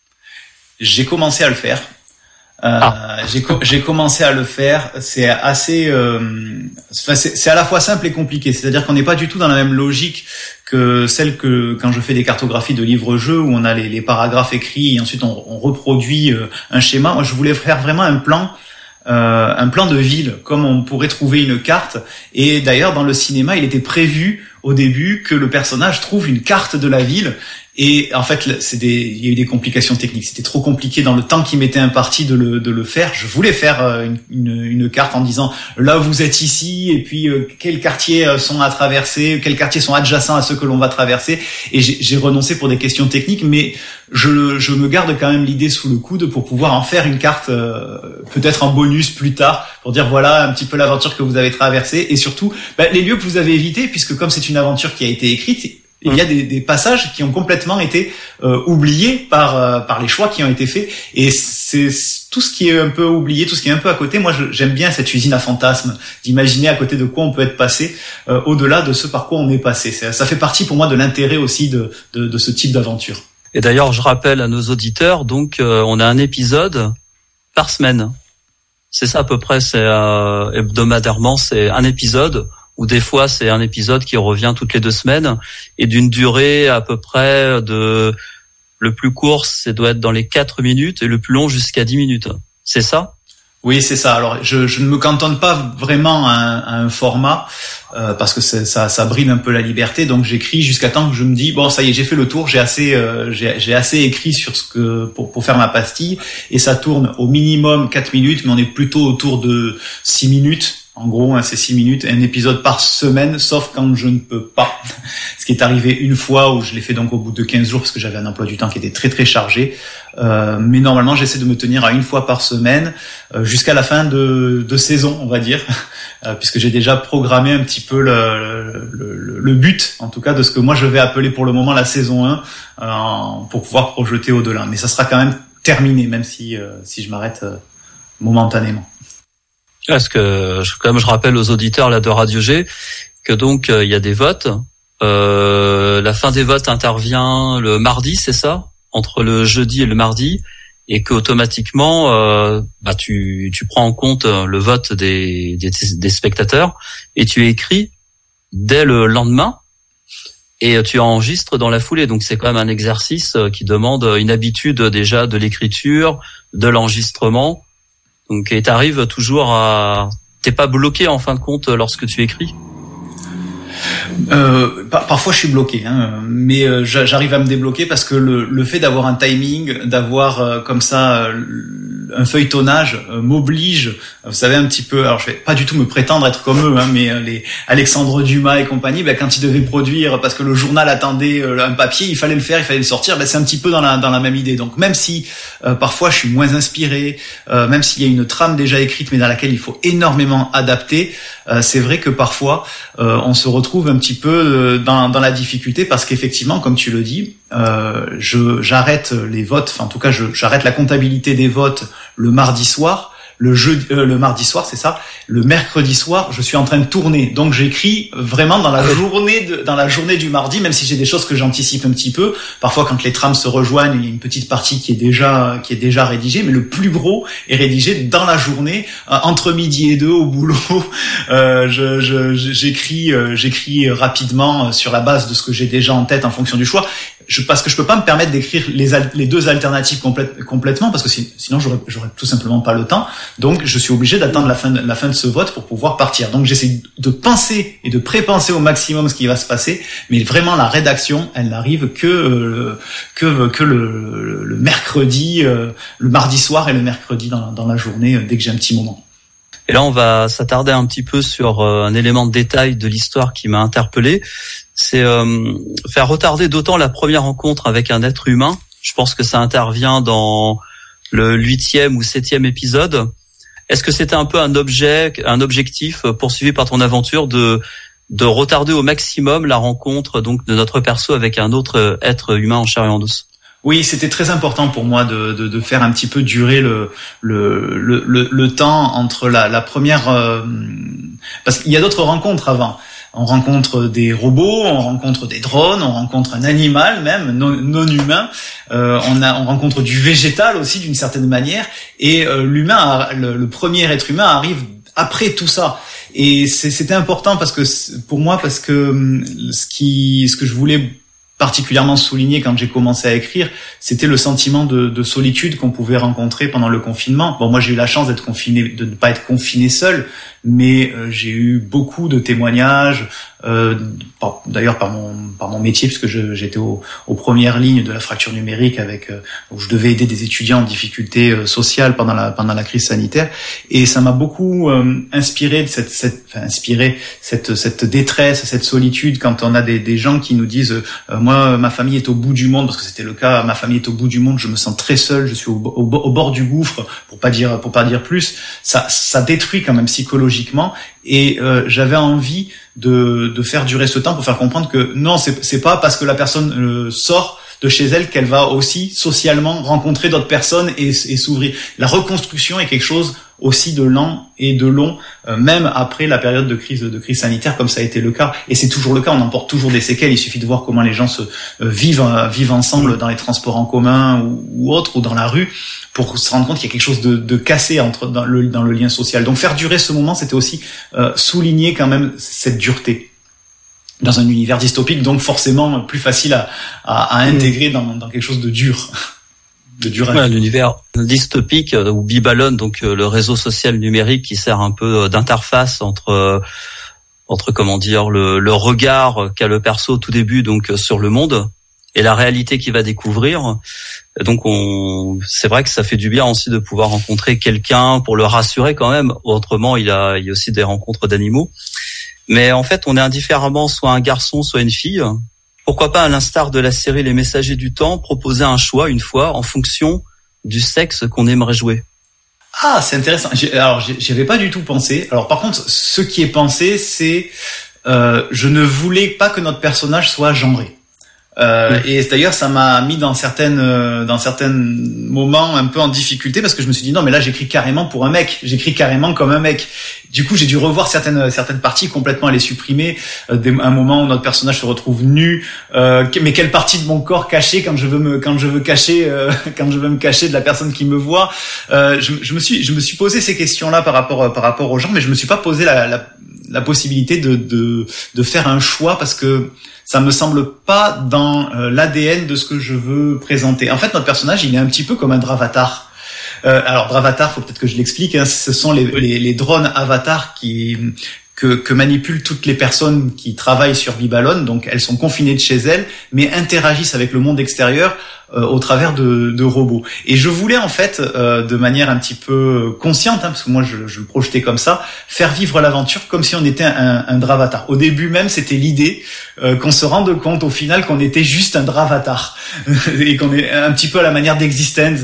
J'ai commencé à le faire. Euh, ah. j'ai, co- j'ai commencé à le faire. C'est assez, euh, c'est, c'est à la fois simple et compliqué. C'est-à-dire qu'on n'est pas du tout dans la même logique que celle que quand je fais des cartographies de livres-jeux où on a les, les paragraphes écrits et ensuite on, on reproduit euh, un schéma. Moi, je voulais faire vraiment un plan. Euh, un plan de ville, comme on pourrait trouver une carte. Et d'ailleurs, dans le cinéma, il était prévu au début que le personnage trouve une carte de la ville. Et en fait, c'est des, il y a eu des complications techniques. C'était trop compliqué dans le temps qui m'était imparti de le, de le faire. Je voulais faire une, une, une carte en disant là vous êtes ici et puis euh, quels quartiers sont à traverser, quels quartiers sont adjacents à ceux que l'on va traverser. Et j'ai, j'ai renoncé pour des questions techniques, mais je, je me garde quand même l'idée sous le coude pour pouvoir en faire une carte, euh, peut-être en bonus plus tard, pour dire voilà un petit peu l'aventure que vous avez traversée et surtout bah, les lieux que vous avez évités, puisque comme c'est une aventure qui a été écrite, il y a des, des passages qui ont complètement été euh, oubliés par euh, par les choix qui ont été faits, et c'est tout ce qui est un peu oublié, tout ce qui est un peu à côté. Moi, je, j'aime bien cette usine à fantasmes, d'imaginer à côté de quoi on peut être passé, euh, au-delà de ce par quoi on est passé. Ça, ça fait partie pour moi de l'intérêt aussi de de, de ce type d'aventure. Et d'ailleurs, je rappelle à nos auditeurs, donc euh, on a un épisode par semaine. C'est ça à peu près, c'est euh, hebdomadairement, c'est un épisode. Ou des fois c'est un épisode qui revient toutes les deux semaines et d'une durée à peu près de, le plus court, ça doit être dans les quatre minutes et le plus long jusqu'à dix minutes. C'est ça? Oui, c'est ça. Alors, je, je ne me cantonne pas vraiment à un, à un format euh, parce que c'est, ça, ça bride un peu la liberté. Donc, j'écris jusqu'à temps que je me dis bon, ça y est, j'ai fait le tour, j'ai assez, euh, j'ai, j'ai assez écrit sur ce que pour, pour faire ma pastille, et ça tourne au minimum quatre minutes, mais on est plutôt autour de six minutes. En gros, hein, c'est six minutes, un épisode par semaine, sauf quand je ne peux pas. Ce qui est arrivé une fois où je l'ai fait donc au bout de quinze jours parce que j'avais un emploi du temps qui était très très chargé. Euh, mais normalement, j'essaie de me tenir à une fois par semaine euh, jusqu'à la fin de, de saison, on va dire, euh, puisque j'ai déjà programmé un petit peu le, le, le but, en tout cas, de ce que moi je vais appeler pour le moment la saison un, euh, pour pouvoir projeter au-delà. Mais ça sera quand même terminé, même si euh, si je m'arrête euh, momentanément. Parce que, comme je rappelle aux auditeurs là de Radio G, que donc il y a des votes. Euh, la fin des votes intervient le mardi, c'est ça, entre le jeudi et le mardi, et qu'automatiquement, euh, bah tu tu prends en compte le vote des, des des spectateurs et tu écris dès le lendemain et tu enregistres dans la foulée. Donc c'est quand même un exercice qui demande une habitude déjà de l'écriture, de l'enregistrement. Donc, et t'arrives toujours à, t'es pas bloqué en fin de compte lorsque tu écris? Euh, par, parfois je suis bloqué, hein, mais euh, j'arrive à me débloquer parce que le, le fait d'avoir un timing, d'avoir euh, comme ça euh, un feuilletonnage euh, m'oblige, vous savez un petit peu, alors je vais pas du tout me prétendre être comme eux, hein, mais euh, les Alexandre Dumas et compagnie, ben, quand ils devaient produire, parce que le journal attendait euh, un papier, il fallait le faire, il fallait le sortir, ben, c'est un petit peu dans la dans la même idée. Donc même si euh, parfois je suis moins inspiré, euh, même s'il y a une trame déjà écrite, mais dans laquelle il faut énormément adapter, euh, c'est vrai que parfois euh, on se retrouve un petit peu euh, dans dans la difficulté, parce qu'effectivement, comme tu le dis, euh, je j'arrête les votes, enfin en tout cas je, j'arrête la comptabilité des votes le mardi soir. Le jeudi, euh, le mardi soir, c'est ça. Le mercredi soir, je suis en train de tourner. Donc j'écris vraiment dans la journée de, dans la journée du mardi, même si j'ai des choses que j'anticipe un petit peu. Parfois, quand les trames se rejoignent, il y a une petite partie qui est déjà, qui est déjà rédigée, mais le plus gros est rédigé dans la journée, euh, entre midi et deux au boulot. Euh, je, je, j'écris, euh, j'écris rapidement sur la base de ce que j'ai déjà en tête en fonction du choix. Je, parce que je peux pas me permettre d'écrire les, al- les deux alternatives complète, complètement, parce que si, sinon j'aurais, j'aurais tout simplement pas le temps. Donc je suis obligé d'attendre la fin de, la fin de ce vote pour pouvoir partir. Donc j'essaie de penser et de prépenser au maximum ce qui va se passer, mais vraiment la rédaction, elle n'arrive que euh, que que le, le mercredi, euh, le mardi soir et le mercredi dans, dans la journée, euh, dès que j'ai un petit moment. Et là, on va s'attarder un petit peu sur euh, un élément de détail de l'histoire qui m'a interpellé. C'est euh, faire retarder d'autant la première rencontre avec un être humain. Je pense que ça intervient dans le huitième ou septième épisode. Est-ce que c'était un peu un objet, un objectif poursuivi par ton aventure de de retarder au maximum la rencontre donc de notre perso avec un autre être humain en chair et en os? Oui, c'était très important pour moi de, de, de faire un petit peu durer le le le, le, le temps entre la, la première euh, parce qu'il y a d'autres rencontres avant. On rencontre des robots, on rencontre des drones, on rencontre un animal même non, non humain. Euh, on a, on rencontre du végétal aussi d'une certaine manière. Et euh, l'humain, le, le premier être humain arrive après tout ça. Et c'est, c'était important parce que pour moi, parce que ce qui, ce que je voulais particulièrement souligné quand j'ai commencé à écrire, c'était le sentiment de, de solitude qu'on pouvait rencontrer pendant le confinement. Bon, moi j'ai eu la chance d'être confiné, de ne pas être confiné seul, mais euh, j'ai eu beaucoup de témoignages, euh, par, d'ailleurs par mon par mon métier, puisque je, j'étais au, aux premières lignes de la fracture numérique, avec euh, où je devais aider des étudiants en difficulté euh, sociale pendant la pendant la crise sanitaire, et ça m'a beaucoup euh, inspiré de cette cette enfin, inspiré cette cette détresse, cette solitude quand on a des des gens qui nous disent euh, moi ma famille est au bout du monde, parce que c'était le cas, ma famille est au bout du monde, je me sens très seul, je suis au, au, au bord du gouffre, pour pas dire pour pas dire plus. Ça ça détruit quand même psychologiquement, et euh, j'avais envie de de faire durer ce temps pour faire comprendre que non, c'est c'est pas parce que la personne euh, sort de chez elle qu'elle va aussi socialement rencontrer d'autres personnes et, et s'ouvrir. La reconstruction est quelque chose aussi de lent et de long, euh, même après la période de crise de crise sanitaire, comme ça a été le cas. Et c'est toujours le cas, on emporte toujours des séquelles. Il suffit de voir comment les gens se euh, vivent euh, vivent ensemble dans les transports en commun ou, ou autres, ou dans la rue, pour se rendre compte qu'il y a quelque chose de, de cassé entre dans le dans le lien social. Donc faire durer ce moment, c'était aussi euh, souligner quand même cette dureté dans un univers dystopique, donc forcément plus facile à, à, à intégrer dans, dans quelque chose de dur. De dur à... Ouais, l'univers dystopique euh, ou Bibalone, donc euh, le réseau social numérique qui sert un peu euh, d'interface entre euh, entre comment dire le, le regard qu'a le perso au tout début donc euh, sur le monde et la réalité qu'il va découvrir. Donc on, c'est vrai que ça fait du bien aussi de pouvoir rencontrer quelqu'un pour le rassurer quand même. Autrement, il a il y a aussi des rencontres d'animaux. Mais en fait, on est indifféremment soit un garçon, soit une fille. Pourquoi pas, à l'instar de la série Les Messagers du Temps, proposer un choix une fois en fonction du sexe qu'on aimerait jouer? Ah, c'est intéressant. J'ai, alors, j'y avais pas du tout pensé. Alors, par contre, ce qui est pensé, c'est euh, je ne voulais pas que notre personnage soit genré. Euh, et d'ailleurs, ça m'a mis dans certaines, euh, dans certains moments un peu en difficulté, parce que je me suis dit non, mais là j'écris carrément pour un mec, j'écris carrément comme un mec. Du coup, j'ai dû revoir certaines, certaines parties, complètement les supprimer. Euh, des, un moment où notre personnage se retrouve nu, euh, mais quelle partie de mon corps cacher quand je veux me, quand je veux cacher, euh, quand je veux me cacher de la personne qui me voit. Euh, je, je me suis, je me suis posé ces questions-là par rapport, par rapport aux gens, mais je me suis pas posé la, la, la possibilité de, de, de faire un choix, parce que ça me semble pas dans euh, l'A D N de ce que je veux présenter. En fait, notre personnage, il est un petit peu comme un Dravatar. Euh, alors, Dravatar, faut peut-être que je l'explique, hein, ce sont les, les, les drones avatars qui que, que manipulent toutes les personnes qui travaillent sur Bibalone. Donc, elles sont confinées de chez elles, mais interagissent avec le monde extérieur euh, au travers de, de robots. Et je voulais en fait, euh, de manière un petit peu consciente, hein, parce que moi je, je le projetais comme ça, faire vivre l'aventure comme si on était un, un Dravatar. Au début même, c'était l'idée euh, qu'on se rende compte au final qu'on était juste un Dravatar et qu'on est un petit peu à la manière d'Existence.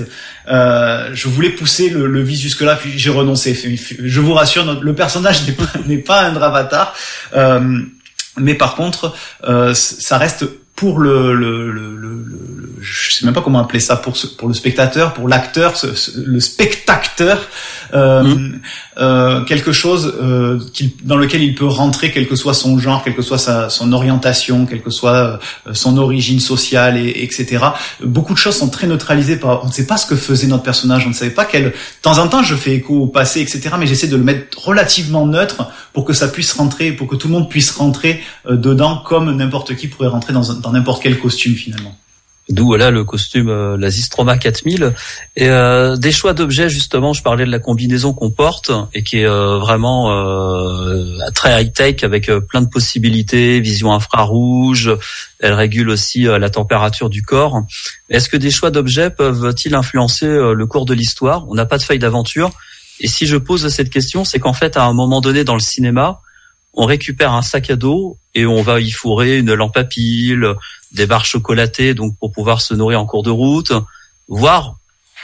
Euh, je voulais pousser le, le vice jusque-là, puis j'ai renoncé. Je vous rassure, notre, le personnage n'est pas, n'est pas un Dravatar, euh, mais par contre, euh, ça reste pour le, le, le, le, le, je sais même pas comment appeler ça, pour ce, pour le spectateur, pour l'acteur, ce, ce, le spectateur, euh, mmh. euh, quelque chose euh, qu'il, dans lequel il peut rentrer, quel que soit son genre, quelle que soit sa, son orientation, quelle que soit euh, son origine sociale, et, etc. Beaucoup de choses sont très neutralisées par, on ne sait pas ce que faisait notre personnage, on ne savait pas quel. De temps en temps, je fais écho au passé, et cetera. Mais j'essaie de le mettre relativement neutre pour que ça puisse rentrer, pour que tout le monde puisse rentrer euh, dedans, comme n'importe qui pourrait rentrer dans, dans n'importe quel costume finalement. D'où voilà le costume, euh, la Zystroma quatre mille. Et euh, des choix d'objets, justement, je parlais de la combinaison qu'on porte et qui est euh, vraiment euh, très high-tech avec euh, plein de possibilités, vision infrarouge, elle régule aussi euh, la température du corps. Est-ce que des choix d'objets peuvent-ils influencer euh, le cours de l'histoire ? On n'a pas de feuille d'aventure. Et si je pose cette question, c'est qu'en fait, à un moment donné dans le cinéma, on récupère un sac à dos et on va y fourrer une lampe à pile, des barres chocolatées, donc pour pouvoir se nourrir en cours de route, voire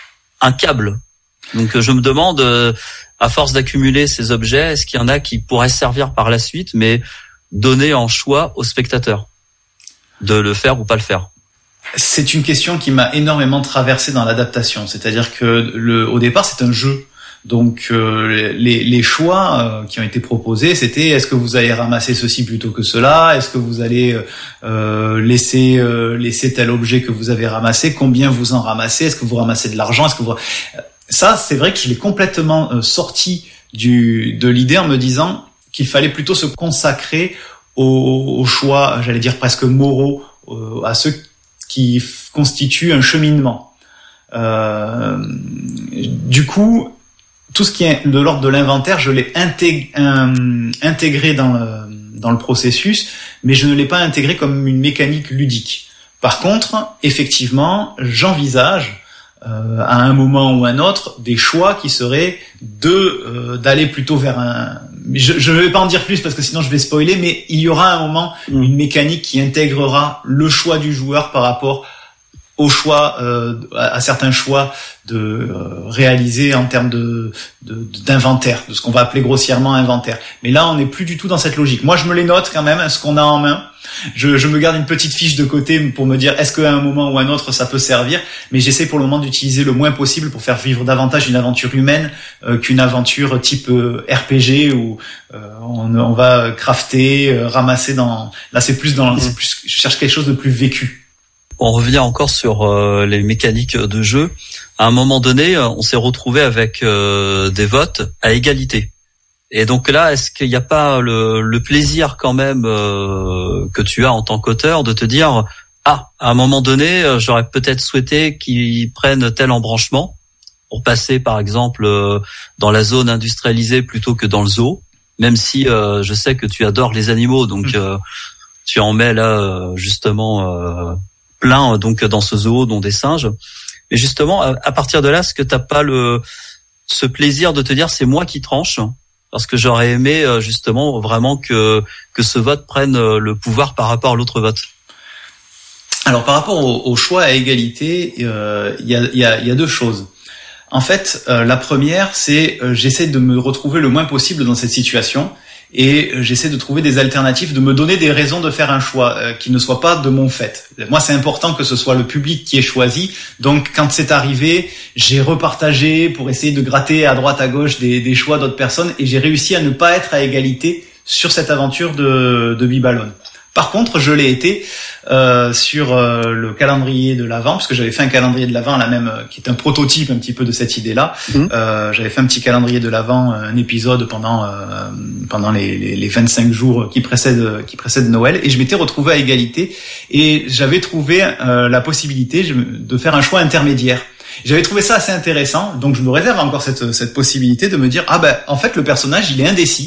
un câble. Donc je me demande, à force d'accumuler ces objets, est-ce qu'il y en a qui pourraient servir par la suite, mais donner en choix au spectateur de le faire ou pas le faire ? C'est une question qui m'a énormément traversé dans l'adaptation. C'est-à-dire que le, au départ, c'est un jeu. Donc euh, les, les choix euh, qui ont été proposés, c'était est-ce que vous allez ramasser ceci plutôt que cela ? Est-ce que vous allez euh, laisser euh, laisser tel objet que vous avez ramassé ? Combien vous en ramassez ? Est-ce que vous ramassez de l'argent ? Est-ce que vous... Ça, c'est vrai que je l'ai complètement euh, sorti du de l'idée en me disant qu'il fallait plutôt se consacrer aux, aux choix, j'allais dire presque moraux, euh, à ceux qui f- constituent un cheminement. Euh, du coup, tout ce qui est de l'ordre de l'inventaire, je l'ai intég- euh, intégré dans le, dans le processus, mais je ne l'ai pas intégré comme une mécanique ludique. Par contre, effectivement, j'envisage euh, à un moment ou un autre des choix qui seraient de euh, d'aller plutôt vers un... Je ne vais pas en dire plus parce que sinon je vais spoiler, mais il y aura à un moment une mécanique qui intégrera le choix du joueur par rapport au choix, euh, à, à certains choix de euh, réaliser en termes de, de d'inventaire, de ce qu'on va appeler grossièrement inventaire. Mais là, on n'est plus du tout dans cette logique. Moi, je me les note quand même, ce qu'on a en main. Je, je me garde une petite fiche de côté pour me dire est-ce qu'à un moment ou à un autre ça peut servir. Mais j'essaie pour le moment d'utiliser le moins possible pour faire vivre davantage une aventure humaine euh, qu'une aventure type euh, R P G où euh, on, on va crafter, euh, ramasser dans. Là, c'est plus dans. C'est plus, je cherche quelque chose de plus vécu. On revient encore sur euh, les mécaniques de jeu. À un moment donné, on s'est retrouvé avec euh, des votes à égalité. Et donc là, est-ce qu'il n'y a pas le, le plaisir quand même euh, que tu as en tant qu'auteur de te dire ah, à un moment donné, j'aurais peut-être souhaité qu'ils prennent tel embranchement pour passer, par exemple, euh, dans la zone industrialisée plutôt que dans le zoo, même si euh, je sais que tu adores les animaux, donc euh, tu en mets là justement... Euh, plein donc dans ce zoo, dont des singes. Et justement, à partir de là, est-ce que t'as pas le ce plaisir de te dire c'est moi qui tranche, parce que j'aurais aimé justement vraiment que que ce vote prenne le pouvoir par rapport à l'autre vote. Alors par rapport au, au choix à égalité, il euh, y a il y a il y a deux choses. En fait, euh, la première, c'est euh, j'essaie de me retrouver le moins possible dans cette situation. Et j'essaie de trouver des alternatives, de me donner des raisons de faire un choix euh, qui ne soit pas de mon fait. Moi, c'est important que ce soit le public qui ait choisi. Donc, quand c'est arrivé, j'ai repartagé pour essayer de gratter à droite, à gauche des, des choix d'autres personnes, et j'ai réussi à ne pas être à égalité sur cette aventure de, de Bibalone. Par contre, je l'ai été euh, sur euh, le calendrier de l'Avent, parce que j'avais fait un calendrier de l'Avent, la même, euh, qui est un prototype un petit peu de cette idée-là. Mmh. Euh, j'avais fait un petit calendrier de l'Avent, un épisode pendant euh, pendant les, les, les vingt-cinq jours qui précèdent qui précèdent Noël, et je m'étais retrouvé à égalité, et j'avais trouvé euh, la possibilité de faire un choix intermédiaire. J'avais trouvé ça assez intéressant, donc je me réserve encore cette cette possibilité de me dire ah ben en fait le personnage il est indécis.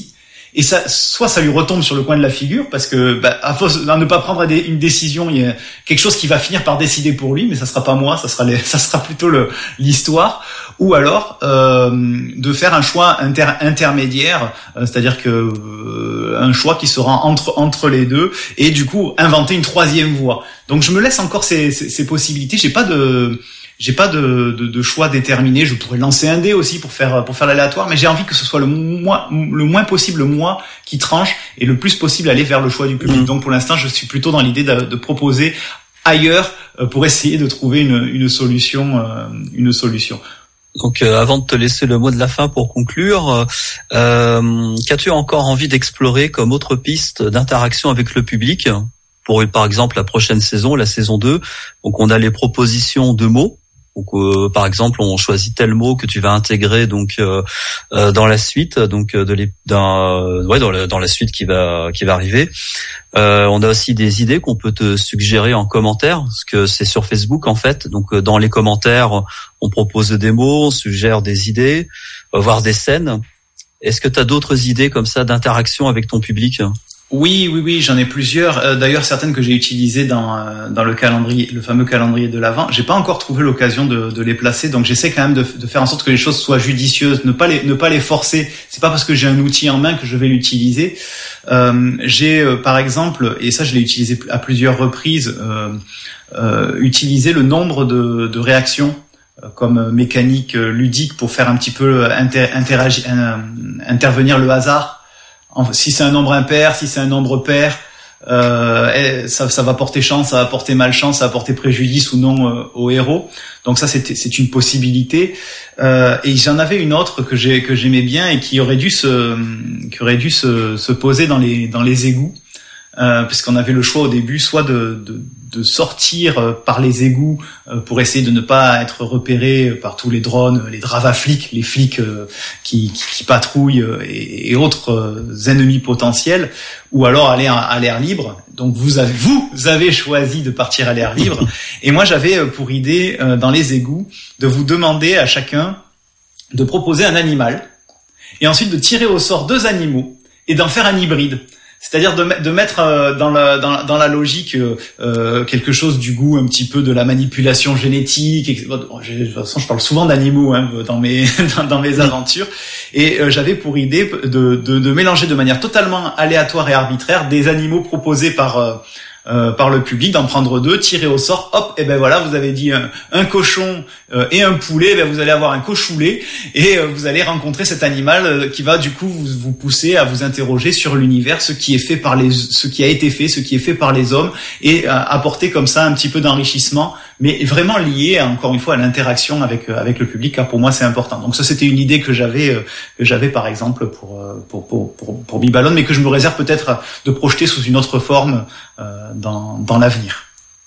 Et ça, soit ça lui retombe sur le coin de la figure parce que, bah, à force de ne pas prendre une décision, il y a quelque chose qui va finir par décider pour lui, mais ça sera pas moi, ça sera les, ça sera plutôt le, l'histoire. Ou alors euh, de faire un choix inter, intermédiaire, euh, c'est-à-dire que euh, un choix qui sera entre entre les deux, et du coup inventer une troisième voie. Donc je me laisse encore ces, ces, ces possibilités. J'ai pas de J'ai pas de, de, de choix déterminé. Je pourrais lancer un dé aussi pour faire pour faire l'aléatoire, mais j'ai envie que ce soit le moins le moins possible moi qui tranche et le plus possible aller vers le choix du public. Mmh. Donc pour l'instant, je suis plutôt dans l'idée de, de proposer ailleurs pour essayer de trouver une une solution euh, une solution. Donc euh, avant de te laisser le mot de la fin pour conclure, euh, qu'as-tu encore envie d'explorer comme autre piste d'interaction avec le public pour par exemple la prochaine saison, la saison deux? Donc on a les propositions de mots. Donc, euh, par exemple, on choisit tel mot que tu vas intégrer donc euh, euh, dans la suite, donc de les, dans, euh, ouais, dans la, dans la suite qui va qui va arriver. Euh, on a aussi des idées qu'on peut te suggérer en commentaire, parce que c'est sur Facebook en fait. Donc, dans les commentaires, on propose des mots, on suggère des idées, voire des scènes. Est-ce que tu as d'autres idées comme ça d'interaction avec ton public ? Oui, oui, oui, j'en ai plusieurs. Euh, d'ailleurs, certaines que j'ai utilisées dans euh, dans le calendrier, le fameux calendrier de l'Avent. J'ai pas encore trouvé l'occasion de, de les placer, donc j'essaie quand même de, de faire en sorte que les choses soient judicieuses, ne pas les ne pas les forcer. C'est pas parce que j'ai un outil en main que je vais l'utiliser. Euh, j'ai euh, par exemple, et ça je l'ai utilisé à plusieurs reprises, euh, euh, utilisé le nombre de, de réactions euh, comme mécanique euh, ludique pour faire un petit peu inter, interagir, euh, intervenir le hasard. Si c'est un nombre impair, si c'est un nombre pair, euh, ça, ça va porter chance, ça va porter malchance, ça va porter préjudice ou non euh, au héros. Donc ça, c'est, c'est une possibilité. Euh, et j'en avais une autre que j'ai que j'aimais bien et qui aurait dû se qui aurait dû se, se poser dans les dans les égouts, euh, puisqu'on avait le choix au début, soit de, de de sortir par les égouts pour essayer de ne pas être repéré par tous les drones, les drava flics, les flics qui, qui, qui patrouillent et, et autres ennemis potentiels, ou alors aller à l'air libre. Donc vous avez, vous avez choisi de partir à l'air libre. Et moi j'avais pour idée, dans les égouts, de vous demander à chacun de proposer un animal et ensuite de tirer au sort deux animaux et d'en faire un hybride. C'est-à-dire de, de mettre euh, dans, la, dans, dans la logique euh, quelque chose du goût un petit peu de la manipulation génétique. Et, bon, de toute façon, je parle souvent d'animaux hein, dans mes dans, dans mes aventures. Et euh, j'avais pour idée de, de, de mélanger de manière totalement aléatoire et arbitraire des animaux proposés par euh, Euh, par le public, d'en prendre deux, tirer au sort, hop, et ben voilà, vous avez dit un, un cochon euh, et un poulet, ben vous allez avoir un cochoulet et euh, vous allez rencontrer cet animal euh, qui va du coup vous, vous pousser à vous interroger sur l'univers, ce qui est fait par les, ce qui a été fait, ce qui est fait par les hommes, et euh, apporter comme ça un petit peu d'enrichissement, mais vraiment lié encore une fois à l'interaction avec euh, avec le public, car pour moi c'est important. Donc ça c'était une idée que j'avais euh, que j'avais par exemple pour pour pour pour, pour Bibalone, mais que je me réserve peut-être de projeter sous une autre forme euh, dans dans l'avenir.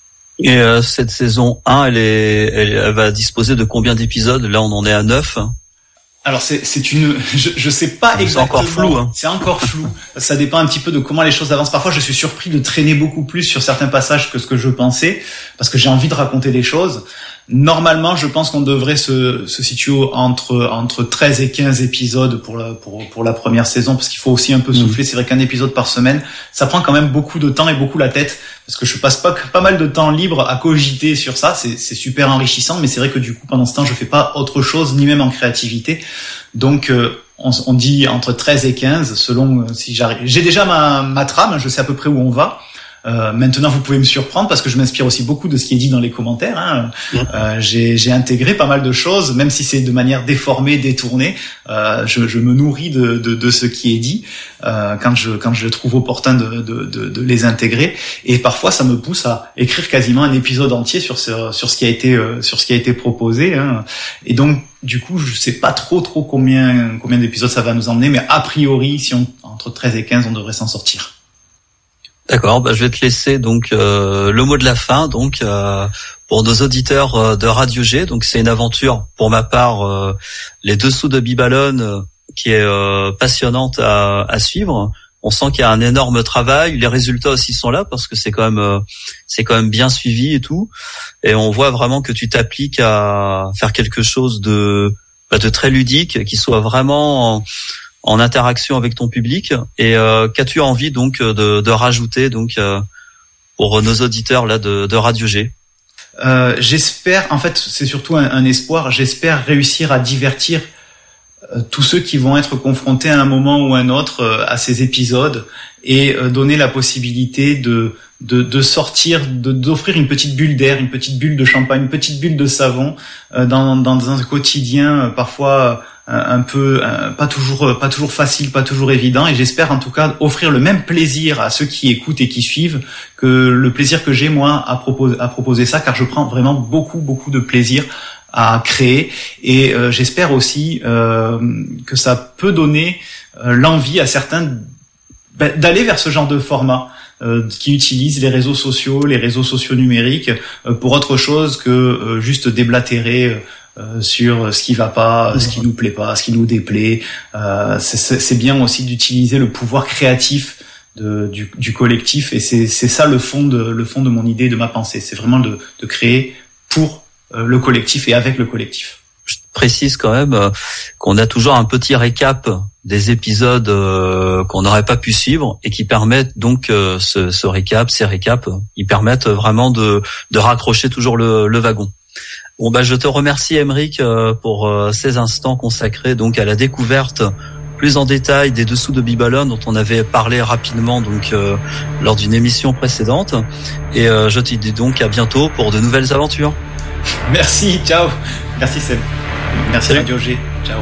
Et euh, cette saison un, elle est elle, elle va disposer de combien d'épisodes? Là on en est à neuf. Alors c'est c'est une je je sais pas exactement. C'est encore flou hein. C'est encore flou. Ça dépend un petit peu de comment les choses avancent. Parfois je suis surpris de traîner beaucoup plus sur certains passages que ce que je pensais, parce que j'ai envie de raconter des choses. Normalement, je pense qu'on devrait se se situer entre entre treize et quinze épisodes pour la pour pour la première saison, parce qu'il faut aussi un peu souffler. Mmh. C'est vrai qu'un épisode par semaine, ça prend quand même beaucoup de temps et beaucoup la tête, parce que je passe pas pas mal de temps libre à cogiter sur ça. C'est c'est super enrichissant, mais c'est vrai que du coup pendant ce temps, je fais pas autre chose, ni même en créativité. Donc euh, on, on dit entre treize et quinze selon euh, si j'arrive. J'ai déjà ma ma trame, je sais à peu près où on va. Euh, maintenant, vous pouvez me surprendre parce que je m'inspire aussi beaucoup de ce qui est dit dans les commentaires. Hein. Mmh. Euh, j'ai, j'ai intégré pas mal de choses, même si c'est de manière déformée, détournée. Euh, je, je me nourris de, de, de ce qui est dit euh, quand je quand je trouve opportun de, de, de, de les intégrer. Et parfois, ça me pousse à écrire quasiment un épisode entier sur ce sur ce qui a été euh, sur ce qui a été proposé. Hein. Et donc, du coup, je sais pas trop trop combien combien d'épisodes ça va nous emmener, mais a priori, si on entre treize et quinze, on devrait s'en sortir. D'accord, bah je vais te laisser donc euh, le mot de la fin donc euh, pour nos auditeurs euh, de Radio G. Donc c'est une aventure pour ma part euh, les dessous de Bibalone euh, qui est euh, passionnante à, à suivre. On sent qu'il y a un énorme travail, les résultats aussi sont là parce que c'est quand même euh, c'est quand même bien suivi et tout, et on voit vraiment que tu t'appliques à faire quelque chose de bah, de très ludique, qui soit vraiment en interaction avec ton public. Et euh, qu'as-tu envie donc de, de rajouter donc euh, pour nos auditeurs là de, de Radio G? Euh, j'espère, en fait, c'est surtout un, un espoir. J'espère réussir à divertir euh, tous ceux qui vont être confrontés à un moment ou un autre euh, à ces épisodes et euh, donner la possibilité de de, de sortir, de, d'offrir une petite bulle d'air, une petite bulle de champagne, une petite bulle de savon euh, dans, dans un quotidien euh, parfois euh, un peu euh, pas toujours pas toujours facile, pas toujours évident. Et j'espère en tout cas offrir le même plaisir à ceux qui écoutent et qui suivent que le plaisir que j'ai moi à proposer à proposer ça, car je prends vraiment beaucoup beaucoup de plaisir à créer. Et euh, j'espère aussi euh, que ça peut donner euh, l'envie à certains ben, d'aller vers ce genre de format. Euh, qui utilisent les réseaux sociaux, les réseaux sociaux numériques euh, pour autre chose que euh, juste déblatérer euh, sur ce qui va pas, ce qui nous plaît pas, ce qui nous déplaît. Euh, c'est, c'est bien aussi d'utiliser le pouvoir créatif de, du, du collectif, et c'est, c'est ça le fond de le fond de mon idée, de ma pensée. C'est vraiment de, de créer pour euh, le collectif et avec le collectif. Je précise quand même euh, qu'on a toujours un petit récap des épisodes euh, qu'on n'aurait pas pu suivre et qui permettent donc euh, ce, ce récap, ces récaps, ils permettent vraiment de, de raccrocher toujours le, le wagon. Bon bah je te remercie Aymeric euh, pour euh, ces instants consacrés donc à la découverte plus en détail des dessous de Babylone dont on avait parlé rapidement donc euh, lors d'une émission précédente, et euh, je te dis donc à bientôt pour de nouvelles aventures. Merci, ciao. Merci Seb. Merci Salut. Radio G. Ciao.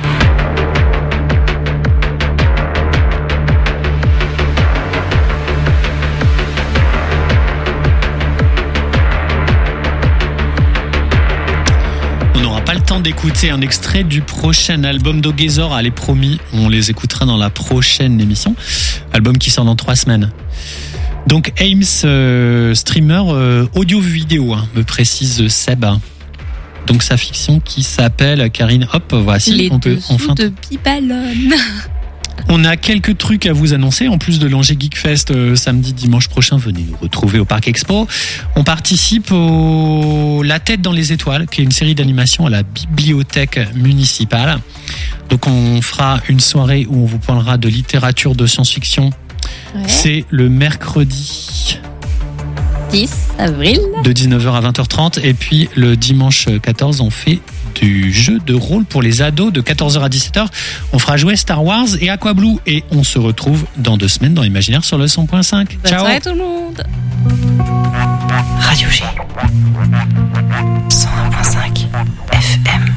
On n'aura pas le temps d'écouter un extrait du prochain album d'Ogezor. Allez, promis, on les écoutera dans la prochaine émission. Album qui sort dans trois semaines. Donc Ames, euh, streamer euh, audio-vidéo, hein, me précise Seb. Donc sa fiction qui s'appelle Karine. Hop, voici. Les on peut dessous enfin. de Babylone. On a quelques trucs à vous annoncer. En plus de l'Angers Geek Fest euh, samedi, dimanche prochain, venez nous retrouver au Parc Expo. On participe au La Tête dans les étoiles, qui est une série d'animation à la bibliothèque municipale. Donc on fera une soirée où on vous parlera de littérature de science-fiction. Ouais. C'est le mercredi dix avril de dix-neuf heures à vingt heures trente, et puis le dimanche quatorze on fait du jeu de rôle pour les ados de quatorze heures à dix-sept heures. On fera jouer Star Wars et Aquablue, et on se retrouve dans deux semaines dans l'Imaginaire sur le cent point cinq. Bonne Ciao. soirée tout le monde. Radio G cent un point cinq F M.